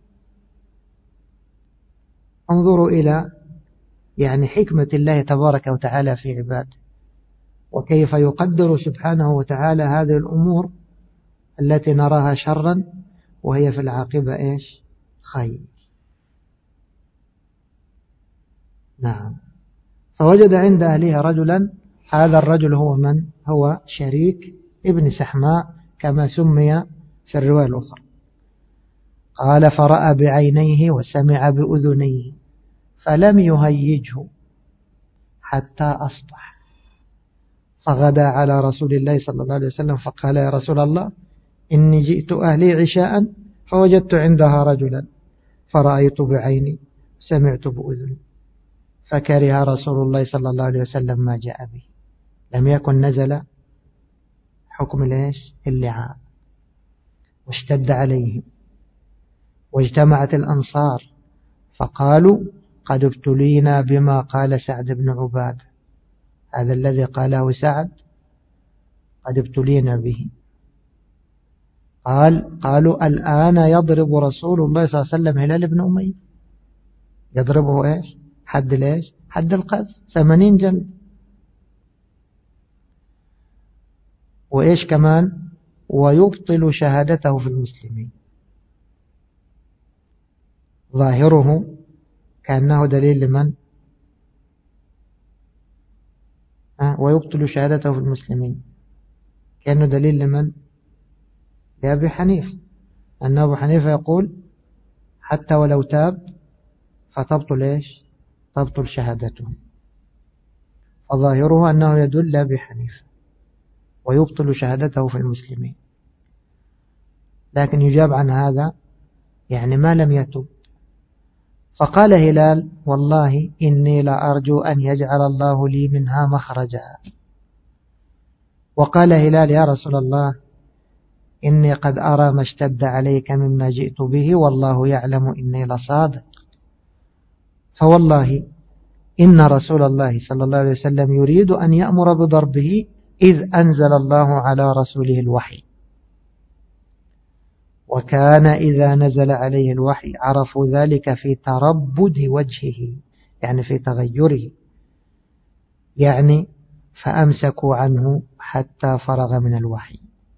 [SPEAKER 1] انظروا إلى يعني حكمة الله تبارك وتعالى في عباده، وكيف يقدر سبحانه وتعالى هذه الأمور التي نراها شرا وهي في العاقبة إيش؟ خير. نعم. فوجد عند أهلها رجلا، هذا الرجل هو من؟ هو شريك ابن سحماء كما سمي في الرواية الأخرى. قال فرأى بعينيه وسمع بأذنيه فلم يهيجه حتى أصبح، فغدا على رسول الله صلى الله عليه وسلم فقال يا رسول الله إني جئت أهلي عشاء فوجدت عندها رجلا فرأيت بعيني سمعت بأذني، فكره رسول الله صلى الله عليه وسلم ما جاء به. لم يكن نزل حكم ليش اللعان، واشتد عليهم، واجتمعت الأنصار فقالوا قد ابتلينا بما قال سعد بن عباد، هذا الذي قاله سعد قد ابتلينا به. قال قالوا الآن يضرب رسول الله صلى الله عليه وسلم هلال بن أمية، يضربه إيش؟ حد ليش؟ حد القذف، ثمانين جلد. وإيش كمان؟ ويبطل شهادته في المسلمين. ظاهره كأنه دليل لمن؟ أه ويبطل شهادته في المسلمين، كأنه دليل لمن؟ لأبي حنيفة، أن أبو حنيفة يقول حتى ولو تاب فتبطل إيش؟ تبطل شهادته. فظاهره أنه يدل لأبي حنيفة ويبطل شهادته في المسلمين. لكن يجاب عن هذا يعني ما لم يتب. فقال هلال والله إني لأرجو أن يجعل الله لي منها مخرجا. وقال هلال يا رسول الله إني قد أرى ما اشتد عليك مما جئت به والله يعلم إني لصادق. فوالله إن رسول الله صلى الله عليه وسلم يريد أن يأمر بضربه إذ أنزل الله على رسوله الوحي، وكان إذا نزل عليه الوحي عرفوا ذلك في تربد وجهه، يعني في تغيره، يعني فأمسكوا عنه حتى فرغ من الوحي.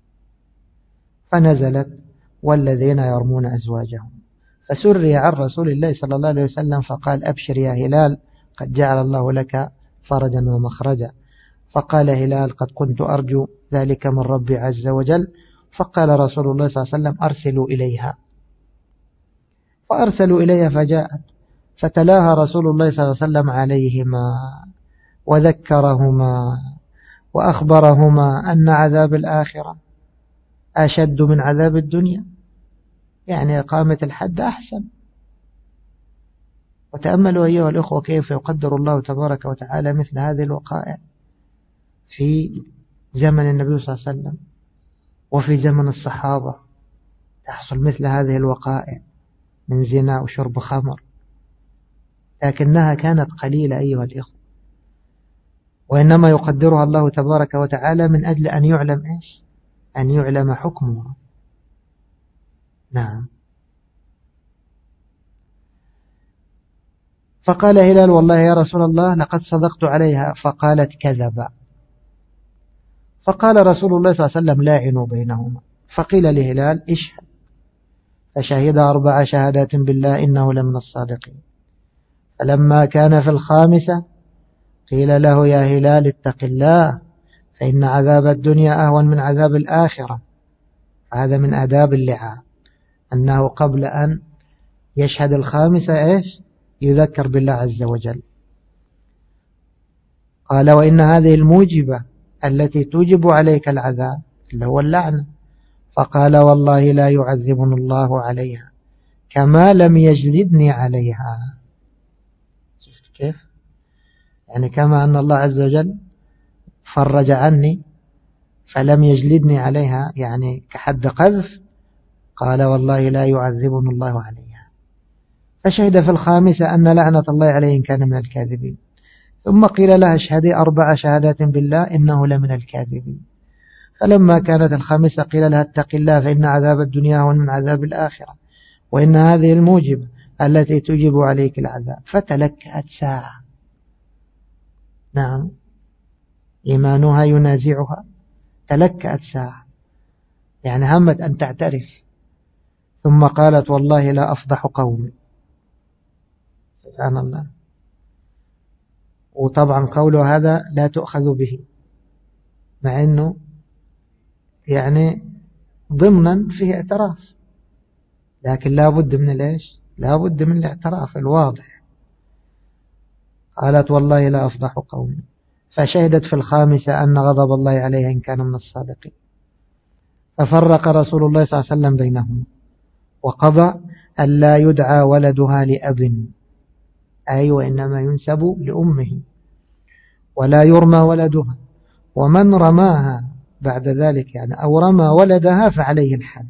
[SPEAKER 1] فنزلت والذين يرمون أزواجهم. فسري عن رسول الله صلى الله عليه وسلم فقال أبشر يا هلال قد جعل الله لك فرجا ومخرجا. فقال هلال قد كنت أرجو ذلك من ربي عز وجل. فقال رسول الله صلى الله عليه وسلم أرسلوا إليها. فأرسلوا إليها فجاءت، فتلاها رسول الله صلى الله عليه وسلم عليهما وذكرهما وأخبرهما أن عذاب الآخرة أشد من عذاب الدنيا، يعني إقامة الحد أحسن. وتأملوا أيها الأخوة كيف يقدر الله تبارك وتعالى مثل هذه الوقائع في زمن النبي صلى الله عليه وسلم وفي زمن الصحابة، تحصل مثل هذه الوقائع من زنا وشرب خمر، لكنها كانت قليلة أيها الأخوة، وإنما يقدرها الله تبارك وتعالى من أجل أن يعلم إيش؟ أن يعلم حكمها. نعم. فقال هلال والله يا رسول الله لقد صدقت عليها. فقالت كذبا. فقال رسول الله صلى الله عليه وسلم لاعنوا بينهما. فقيل لهلال اشهد. فشهد أربع شهادات بالله إنه لمن الصادقين. فلما كان في الخامسة قيل له يا هلال اتق الله فإن عذاب الدنيا أهون من عذاب الآخرة. هذا من آداب اللعان أنه قبل أن يشهد الخامسة إيش؟ يذكر بالله عز وجل. قال وإن هذه الموجبة التي توجب عليك العذاب اللي هو اللعنة. فقال والله لا يعذبني الله عليها كما لم يجلدني عليها. شفت كيف؟ يعني كما أن الله عز وجل فرج عني فلم يجلدني عليها، يعني كحد قذف، قال والله لا يعذبني الله عليها. فشهد في الخامسة أن لعنة الله عليه إن كان من الكاذبين. ثم قيل لها اشهدي أربع شهادات بالله إنه لمن الكاذبين. فلما كانت الخامسة قيل لها اتق الله فإن عذاب الدنيا هو من عذاب الآخرة وإن هذه الموجب التي تجب عليك العذاب. فتلكأت ساعة. نعم، إيمانها ينازعها. تلكأت ساعة يعني همت أن تعترف. ثم قالت والله لا أفضح قومي. سبحان الله. وطبعا قوله هذا لا تؤخذ به، مع أنه يعني ضمنا فيه اعتراف، لكن لا بد من ليش؟ لا بد من الاعتراف الواضح. قالت والله لا أفضح قومي. فشهدت في الخامسة أن غضب الله عليها إن كان من الصادقين. ففرق رسول الله صلى الله عليه وسلم بينهم وقضى أن لا يدعى ولدها لأب، أي وإنما ينسب لأمه، ولا يرمى ولدها، ومن رماها بعد ذلك يعني أو رمى ولدها فعليه الحد.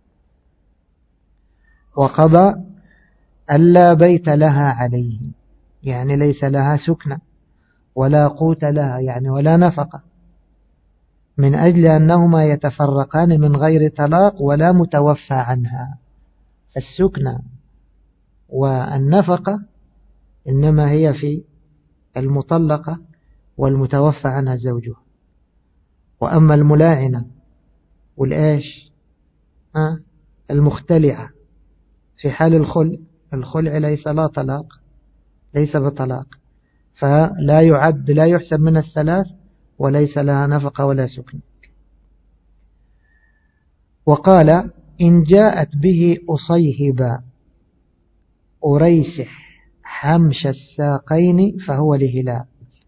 [SPEAKER 1] وقضى أن لا بيت لها عليه، يعني ليس لها سكنة ولا قوت لها، يعني ولا نفقة. من أجل أنهما يتفرقان من غير طلاق ولا متوفى عنها. السكنة والنفقة إنما هي في المطلقة والمتوفى عنها زوجها. وأما الملاعنة والآش المختلعة في حال الخلع، الخلع ليس لا طلاق، ليس بطلاق، فلا يعد لا يحسب من الثلاث وليس لها نفقة ولا سكن. وقال إن جاءت به أصيهبا أريسح حمش الساقين فهو لهلال.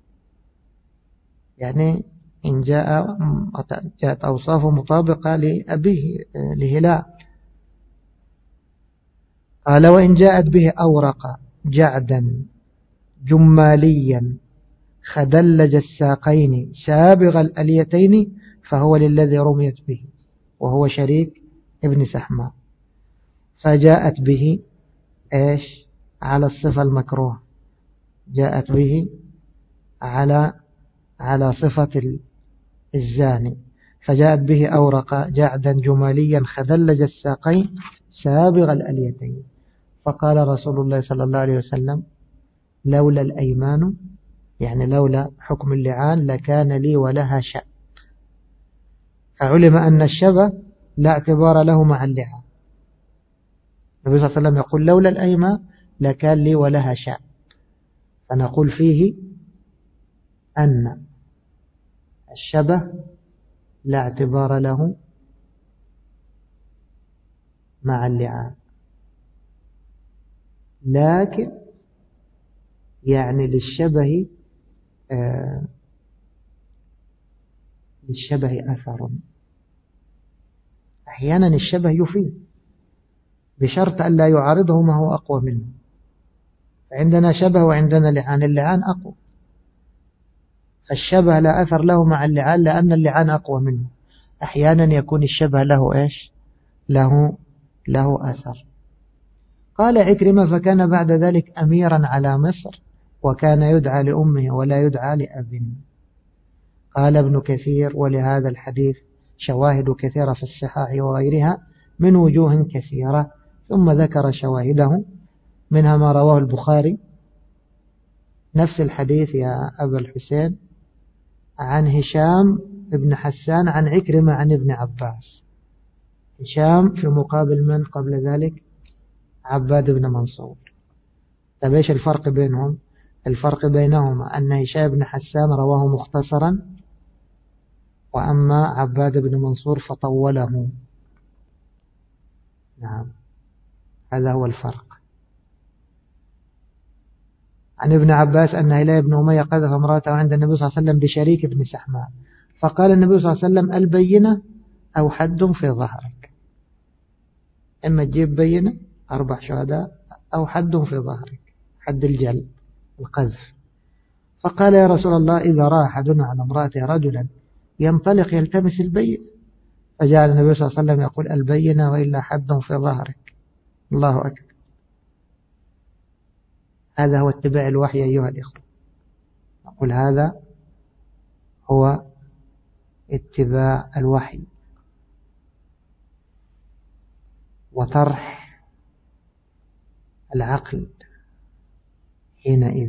[SPEAKER 1] يعني إن جاء جاءت أوصاف مطابقة لأبيه لهلال. قال وإن جاءت به أورق جعدا جماليا خدلج الساقين سابغ الأليتين فهو للذي رميت به وهو شريك ابن سحماء. فجاءت به إيش على الصفة المكروه، جاءت به على على صفة الزاني. فجاءت به أورق جعدا جماليا خدلج الساقين سابغ الأليتين. فقال رسول الله صلى الله عليه وسلم لولا الأيمان، يعني لولا حكم اللعان لكان لي ولها شأن. فعلم أن الشبه لا اعتبار له مع اللعان. النبي صلى الله عليه وسلم يقول لولا الأيمان لكان لي ولها شأن. فنقول فيه أن الشبه لا اعتبار له مع اللعان، لكن يعني للشبه آه للشبه أثر. أحيانا الشبه يفيد بشرط أن لا يعارضه ما هو أقوى منه. عندنا شبه وعندنا لعان، اللعان أقوى، فالشبه لا أثر له مع اللعان لأن اللعان أقوى منه. أحيانا يكون الشبه له إيش له له أثر. قال عكرمة فكان بعد ذلك أميرا على مصر وكان يدعى لأمه ولا يدعى لأب. قال ابن كثير ولهذا الحديث شواهد كثيرة في الصحاح وغيرها من وجوه كثيرة، ثم ذكر شواهده منها ما رواه البخاري نفس الحديث يا أبا الحسين عن هشام ابن حسان عن عكرمة عن ابن عباس. هشام في مقابل من قبل ذلك؟ عباد بن منصور. طيب ايش الفرق بينهم؟ الفرق بينهما أن هشام بن حسان رواه مختصرا، وأما عباد بن منصور فطوله. نعم، هذا هو الفرق. عن ابن عباس أن هلال بن أمية قذف امرأته عند النبي صلى الله عليه وسلم بشريك ابن سحماء، فقال النبي صلى الله عليه وسلم البينة أو حد في ظهرك، إما تجيب بينة أربع شهداء أو حد في ظهرك، حد الجلد القذف. فقال يا رسول الله إذا رأى أحدنا على امرأته رجلا ينطلق يلتمس البينة، فجعل النبي صلى الله عليه وسلم يقول البينة وإلا حد في ظهرك. الله أكبر. هذا هو اتباع الوحي أيها الإخوة. نقول هذا هو اتباع الوحي وطرح العقل حينئذ.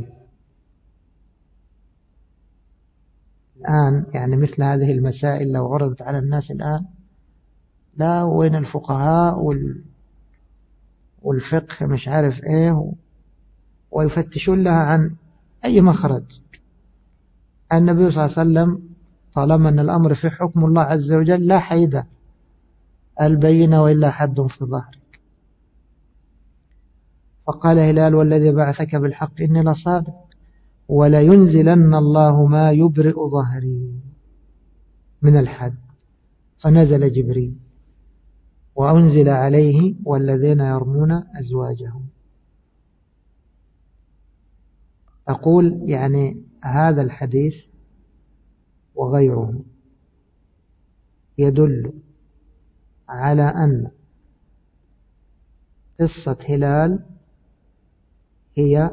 [SPEAKER 1] الآن يعني مثل هذه المسائل لو عرضت على الناس الآن، لا وين الفقهاء والفقه مش عارف ايه، ويفتشون لها عن أي مخرج. النبي صلى الله عليه وسلم طالما أن الأمر في حكم الله عز وجل لا حيدة، البينة وإلا حد في ظهرك. فقال هلال والذي بعثك بالحق إني لصادق ولا ينزلن الله ما يبرئ ظهري من الحد. فنزل جبريل وأنزل عليه والذين يرمون أزواجهم. أقول يعني هذا الحديث وغيره يدل على أن قصة هلال هي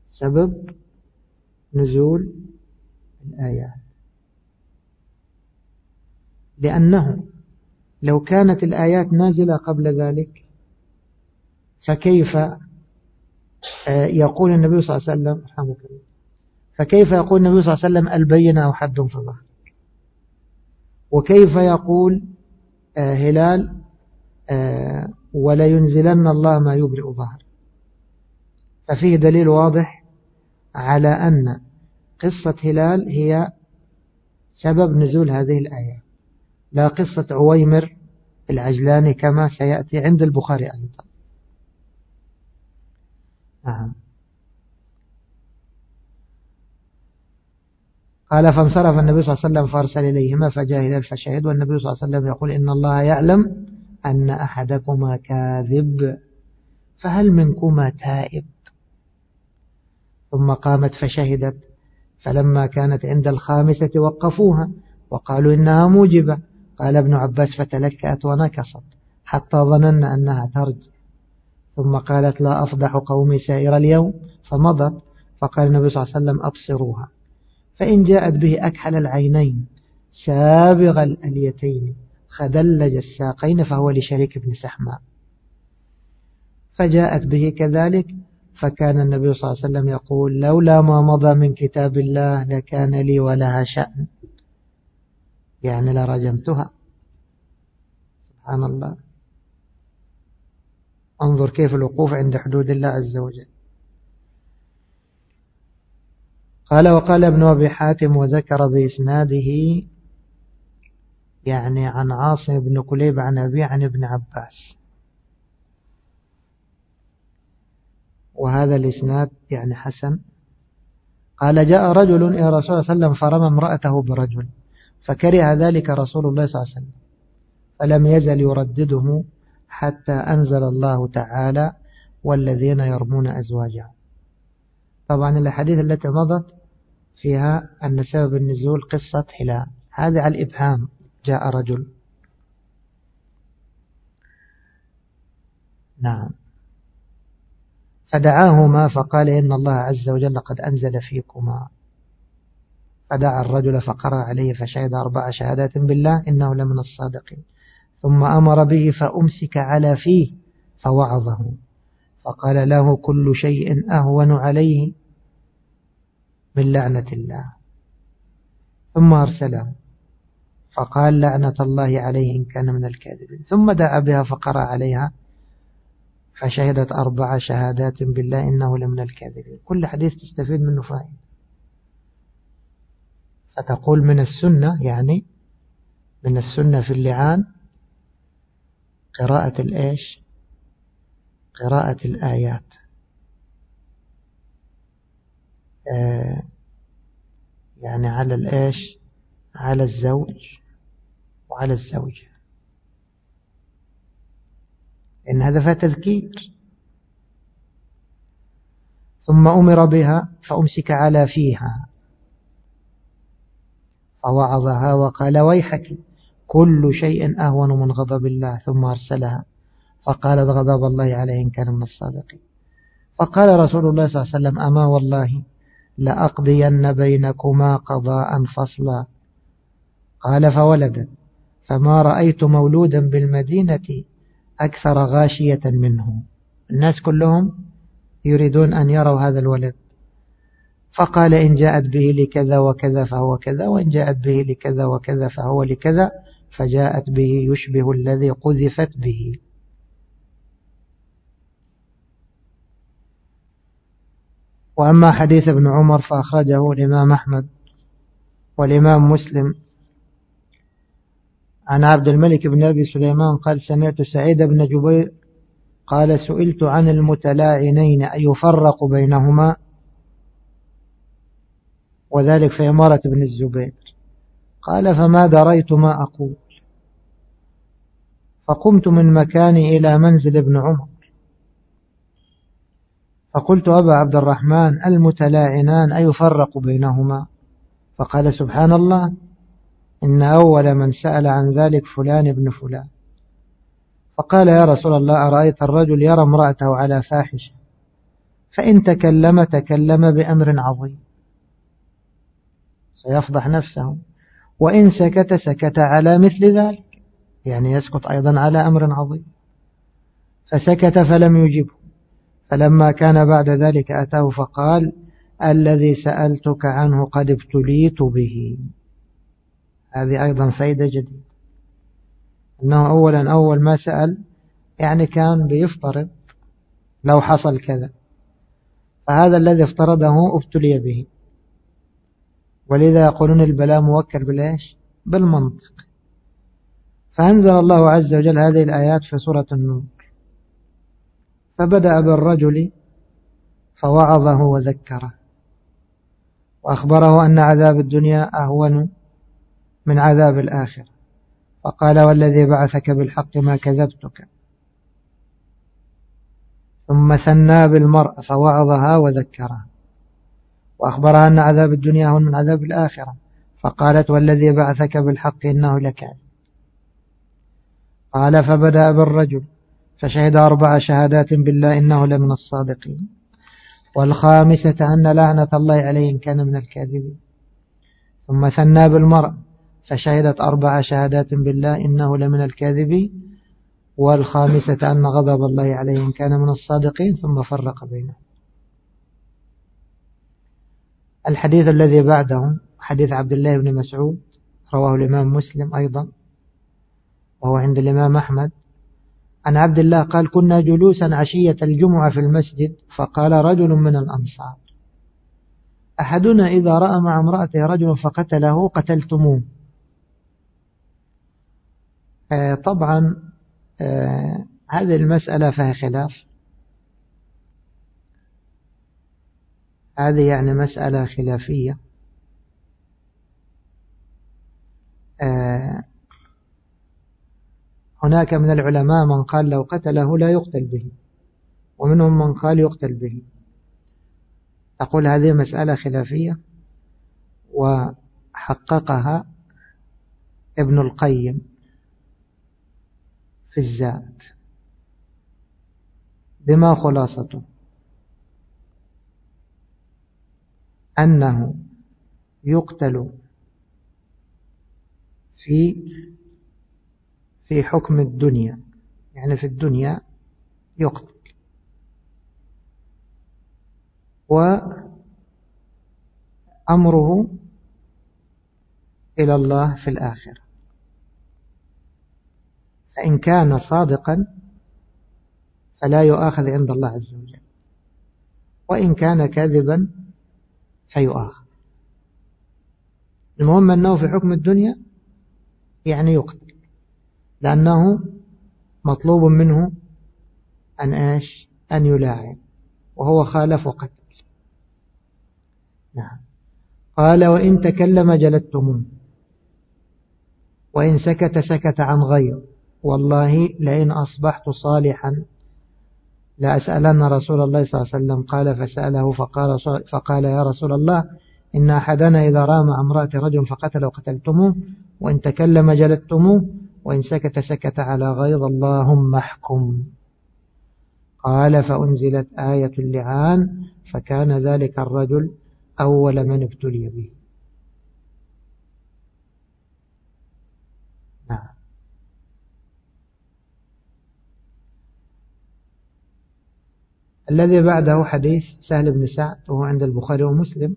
[SPEAKER 1] سبب نزول الآيات. لأنه لو كانت الآيات نازلة قبل ذلك فكيف يقول النبي صلى الله عليه وسلم فكيف يقول النبي صلى الله عليه وسلم البينة أو حد فظهر، وكيف يقول هلال ولا ينزلن الله ما يبرئ ظهر. ففيه دليل واضح على أن قصة هلال هي سبب نزول هذه الآية، لا قصة عويمر العجلاني كما سيأتي عند البخاري أيضا. نعم. قال فانصرف النبي صلى الله عليه وسلم فارسل إليهما فجاء هلال فشهد، والنبي صلى الله عليه وسلم يقول إن الله يعلم أن أحدكما كاذب فهل منكما تائب؟ ثم قامت فشهدت، فلما كانت عند الخامسة وقفوها وقالوا إنها موجبة. قال ابن عباس فتلكأت ونكصت حتى ظننا أنها ترجع، ثم قالت لا أفضح قومي سائر اليوم، فمضت. فقال النبي صلى الله عليه وسلم أبصروها، فإن جاءت به أكحل العينين سابغ الأليتين خدلج الساقين فهو لشريك بن سحماء. فجاءت به كذلك، فكان النبي صلى الله عليه وسلم يقول لولا ما مضى من كتاب الله لكان لي ولها شأن، يعني لرجمتها. سبحان الله، انظر كيف الوقوف عند حدود الله عز وجل. قال وقال ابن أبي حاتم وذكر بإسناده يعني عن عاصم بن كليب عن أبي عن ابن عباس، وهذا الإسناد يعني حسن. قال جاء رجل إلى رسول الله صلى الله عليه وسلم فرمى امرأته برجل، فكره ذلك رسول الله صلى الله عليه وسلم، فلم يزل يردده حتى أنزل الله تعالى والذين يرمون أزواجهم. طبعا الحديث التي مضت فيها أن سبب النزول قصة هلال، هذا على الإبهام جاء رجل. نعم. فدعاهما فقال إن الله عز وجل قد أنزل فيكما، فدعا الرجل فقرأ عليه فشهد أربع شهادات بالله إنه لمن الصادقين، ثم أمر به فأمسك على فيه فوعظه، فقال له كل شيء أهون عليه من لعنة الله، ثم أرسله فقال لعنة الله عليه إن كان من الكاذبين، ثم دعا بها فقرأ عليها فشهدت أربع شهادات بالله إنه لمن الكاذبين. كل حديث تستفيد منه فائدة، فتقول من السنة، يعني من السنة في اللعان قراءة الإيش؟ قراءة الآيات. آه يعني على الإيش؟ على الزوج وعلى الزوجة، إن هذا فيها تذكير. ثم أمر بها فأمسك على فيها فوعظها وقال ويحك كل شيء أهون من غضب الله، ثم أرسلها فقالت غضب الله عليه إن كان من الصادقين. فقال رسول الله صلى الله عليه وسلم أما والله لأقضين بينكما قضاء فصلا. قال فولدت، فما رأيت مولودا بالمدينة أكثر غاشية منه، الناس كلهم يريدون أن يروا هذا الولد. فقال إن جاءت به لكذا وكذا فهو كذا، وإن جاءت به لكذا وكذا فهو لكذا، فجاءت به يشبه الذي قذفت به. وأما حديث ابن عمر فأخرجه الإمام أحمد والإمام مسلم عن عبد الملك بن أبي سليمان قال سمعت سعيد بن جبير قال سئلت عن المتلاعنين أيفرق بينهما، وذلك في إمارة ابن الزبير. قال فما دريت ما أقول، فقمت من مكاني إلى منزل ابن عمر فقلت أبا عبد الرحمن المتلاعنان أيفرق بينهما؟ فقال سبحان الله إن أول من سأل عن ذلك فلان ابن فلان. فقال يا رسول الله أرأيت الرجل يرى امرأته على فاحشة فإن تكلم تكلم بأمر عظيم سيفضح نفسه، وإن سكت سكت على مثل ذلك، يعني يسكت أيضا على أمر عظيم. فسكت فلم يجبه، فلما كان بعد ذلك أتاه فقال: الذي سألتك عنه قد ابتليت به. هذه أيضا فائدة جديدة، أنه أولا أول ما سأل يعني كان بيفترض لو حصل كذا، فهذا الذي افترضه ابتلي به. ولذا يقولون البلاء موكل بالإيش؟ بالمنطق. فأنزل الله عز وجل هذه الآيات في سورة النور: فبدأ بالرجل فوعظه وذكره وأخبره أن عذاب الدنيا أهون من عذاب الآخرة، فقال: والذي بعثك بالحق ما كذبتك. ثم ثنى بالمرأة فوعظها وذكرها وأخبرها أن عذاب الدنيا أهون من عذاب الآخرة، فقالت: والذي بعثك بالحق إنه لكاذب. قال: فبدأ بالرجل فشهد أربع شهادات بالله إنه لمن الصادقين، والخامسة أن لعنة الله عليه إن كان من الكاذبين. ثم ثنى بالمرأة فشهدت أربع شهادات بالله إنه لمن الكاذبين، والخامسة أن غضب الله عليه إن كان من الصادقين، ثم فرق بينهم. الحديث الذي بعده حديث عبد الله بن مسعود، رواه الإمام مسلم أيضا وهو عند الإمام أحمد، عن عبد الله قال: كنا جلوسا عشية الجمعة في المسجد، فقال رجل من الأنصار: أحدنا إذا رأى مع امرأته رجل فقتله قتلتموه. آه طبعا آه هذه المسألة فيها خلاف، هذه يعني مسألة خلافية. آه هناك من العلماء من قال لو قتله لا يقتل به، ومنهم من قال يقتل به. أقول هذه مسألة خلافية، وحققها ابن القيم في الزاد بما خلاصته أنه يقتل في في حكم الدنيا، يعني في الدنيا يقتل، وأمره إلى الله في الآخرة. فإن كان صادقا فلا يؤاخذ عند الله عز وجل، وإن كان كاذبا فيؤاخذ. المهم أنه في حكم الدنيا يعني يقتل، لأنه مطلوب منه أن إيش؟ أن يلاعب، وهو خالف وقتل. نعم. قال: وإن تكلم جلدتموه، وإن سكت سكت عن غير، والله لئن أصبحت صالحا لأسألن رسول الله صلى الله عليه وسلم. قال: فسأله فقال, فقال: يا رسول الله، إن أحدنا إذا رأى مع امرأة رجل فقتل وقتلتموه، وإن تكلم جلدتموه، وإن سكت سكت على غيظ، اللهم احكم. قال: فأنزلت آية اللعان، فكان ذلك الرجل أول من ابتلي به. نعم. الذي بعده حديث سهل بن سعد وهو عند البخاري ومسلم،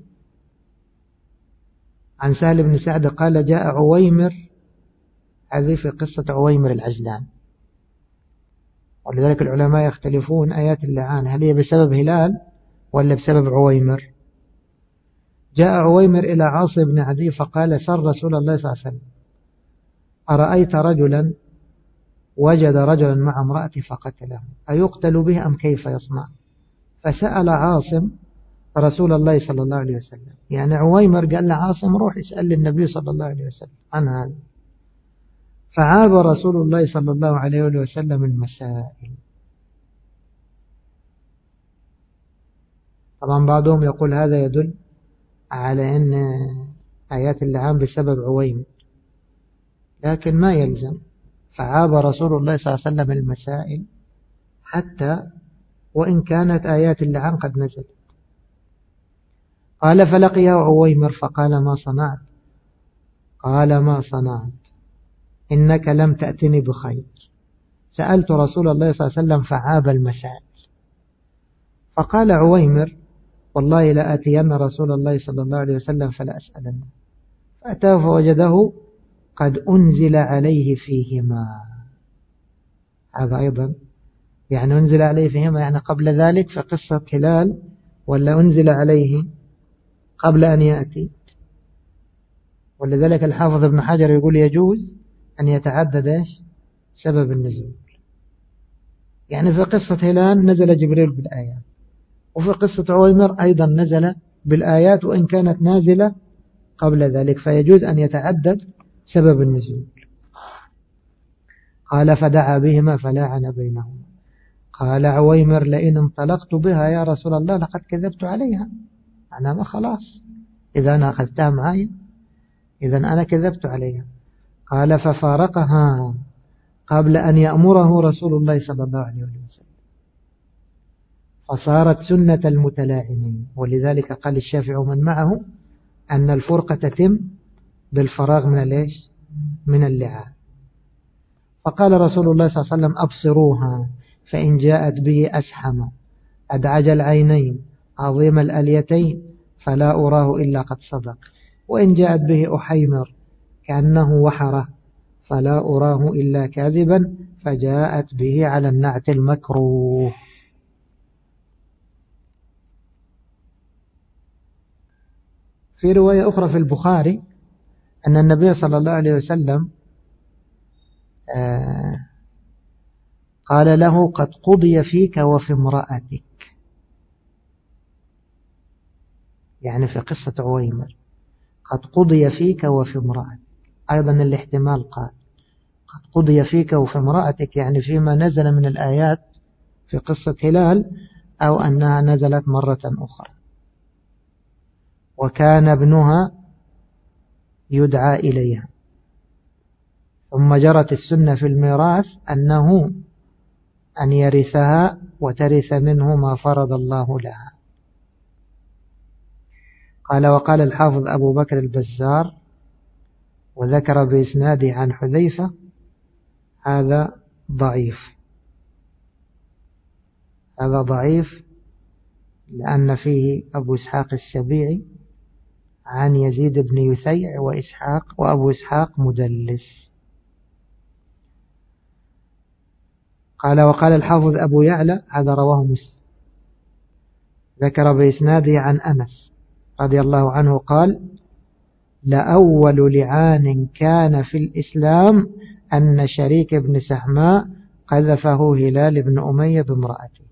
[SPEAKER 1] عن سهل بن سعد قال: جاء عويمر، هذه في قصة عويمر العجلان، ولذلك العلماء يختلفون آيات اللعان هل هي بسبب هلال ولا بسبب عويمر. جاء عويمر إلى عاصم بن عدي فقال: سر رسول الله صلى الله عليه وسلم، أرأيت رجلا وجد رجلا مع امرأته فقتله، أيقتل به أم كيف يصنع؟ فسأل عاصم رسول الله صلى الله عليه وسلم، يعني عويمر قال لعاصم: روح اسأل النبي صلى الله عليه وسلم عن هذا. فعاب رسول الله صلى الله عليه وسلم المسائل. طبعا بعضهم يقول هذا يدل على أن آيات اللعان بسبب عويمر، لكن ما يلزم. فعاب رسول الله صلى الله عليه وسلم المسائل حتى وإن كانت آيات اللعان قد نزلت. قال: فلقيه عويمر فقال: ما صنعت؟ قال ما صنعت إنك لم تأتني بخير. سألت رسول الله صلى الله عليه وسلم فعاب المسائل. فقال عويمر والله لا أتين رسول الله صلى الله عليه وسلم فلا أسألنه. فأتاه فوجده قد أنزل عليه فيهما. هذا أيضا يعني أنزل عليه فيهما يعني قبل ذلك في قصة هلال، ولا أنزل عليه قبل أن يأتي؟ ولذلك الحافظ ابن حجر يقول يجوز أن يتعدد إيش سبب النزول. يعني في قصة هلال نزل جبريل بالآيات، وفي قصة عويمر أيضا نزل بالآيات وإن كانت نازلة قبل ذلك، فيجوز أن يتعدد سبب النزول. قال فدعا بهما فلاعن بينهما. قال عويمر لئن انطلقت بها يا رسول الله لقد كذبت عليها. أنا ما خلاص إذا أنا أخذتها معي إذا أنا كذبت عليها. قال ففارقها قبل أن يأمره رسول الله صلى الله عليه وسلم، فصارت سنة المتلاعنين. ولذلك قال الشافعي من معه أن الفرقة تتم بالفراغ من الإيش من اللعان. فقال رسول الله صلى الله عليه وسلم أبصروها فإن جاءت به أسحم أدعج العينين عظيم الأليتين فلا أراه إلا قد صدق، وإن جاءت به أحيمر كأنه وحره فلا أراه إلا كاذبا فجاءت به على النعت المكروه. في رواية أخرى في البخاري أن النبي صلى الله عليه وسلم آه قال له قد قضي فيك وفي امرأتك، يعني في قصة عويمر قد قضي فيك وفي امرأتك. أيضا الاحتمال قال قد قضي فيك وفي امرأتك يعني فيما نزل من الآيات في قصة هلال، أو أنها نزلت مرة أخرى. وكان ابنها يدعى إليها. ثم جرت السنة في الميراث أنه أن يرثها وترث منه ما فرض الله لها. قال وقال الحافظ أبو بكر البزار وذكر بإسناده عن حذيفة هذا ضعيف. هذا ضعيف لأن فيه أبو إسحاق السبيعي عن يزيد بن يثيع وإسحاق وأبو إسحاق مدلس. قال وقال الحافظ أبو يعلى هذا رواه مسلم ذكر بإسناده عن أنس رضي الله عنه قال لأول لعان كان في الإسلام أن شريك بن سحماء قذفه هلال بن أمية بامرأته.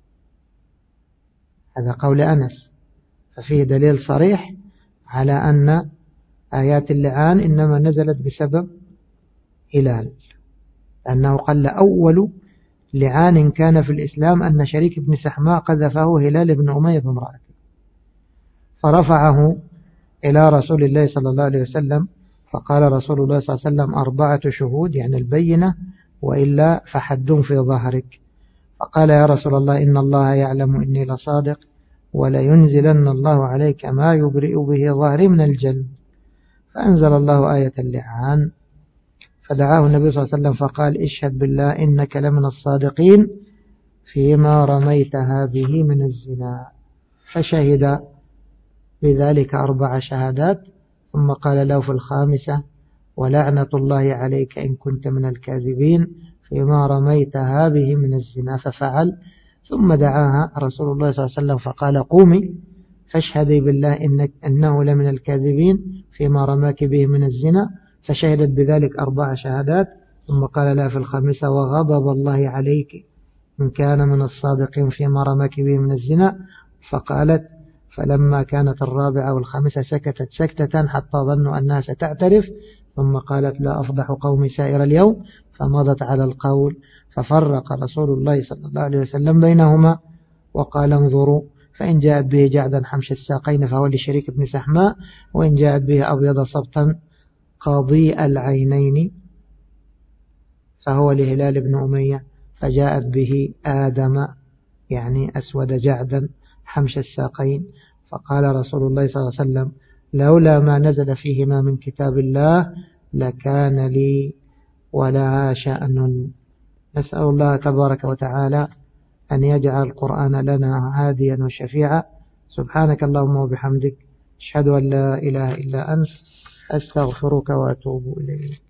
[SPEAKER 1] هذا قول أنس، ففيه دليل صريح على أن آيات اللعان إنما نزلت بسبب هلال، لأنه قال أول لعان كان في الإسلام أن شريك بن سحماء قذفه هلال بن أمية بامرأته، فرفعه إلى رسول الله صلى الله عليه وسلم. فقال رسول الله صلى الله عليه وسلم أربعة شهود يعني البينة وإلا فحد في ظهرك. فقال يا رسول الله إن الله يعلم إني لصادق ولا ينزلن الله عليك ما يبرئ به ظهري من الجن. فأنزل الله آية اللعان فدعاه النبي صلى الله عليه وسلم فقال اشهد بالله إنك لمن الصادقين فيما رميتها به من الزنا. فشهد بذلك أربع شهادات ثم قال له في الخامسة ولعنة الله عليك إن كنت من الكاذبين فيما رميتها به من الزنا. ففعل ثم دعاها رسول الله صلى الله عليه وسلم فقال قومي فاشهدي بالله إنك أنه لمن الكاذبين فيما رماك به من الزنا. فشهدت بذلك أربع شهادات ثم قال لها في الخامسة وغضب الله عليك إن كان من الصادقين فيما رماك به من الزنا. فقالت فلما كانت الرابعة والخامسة سكتت سكتة حتى ظنوا أنها ستعترف ثم قالت لا أفضح قومي سائر اليوم فمضت على القول. ففرق رسول الله صلى الله عليه وسلم بينهما وقال انظروا فإن جاءت به جعدا حمش الساقين فهو لشريك بن سحماء وإن جاءت به أبيض صبتا قاضي العينين فهو لهلال بن أمية. فجاءت به آدم يعني أسود جعدا حمش الساقين. فقال رسول الله صلى الله عليه وسلم لولا ما نزل فيهما من كتاب الله لكان لي ولها شأن. نسأل الله تبارك وتعالى أن يجعل القرآن لنا هاديا وشفيعا. سبحانك اللهم وبحمدك، أشهد أن لا إله إلا أنت، أستغفرك وأتوب إليك.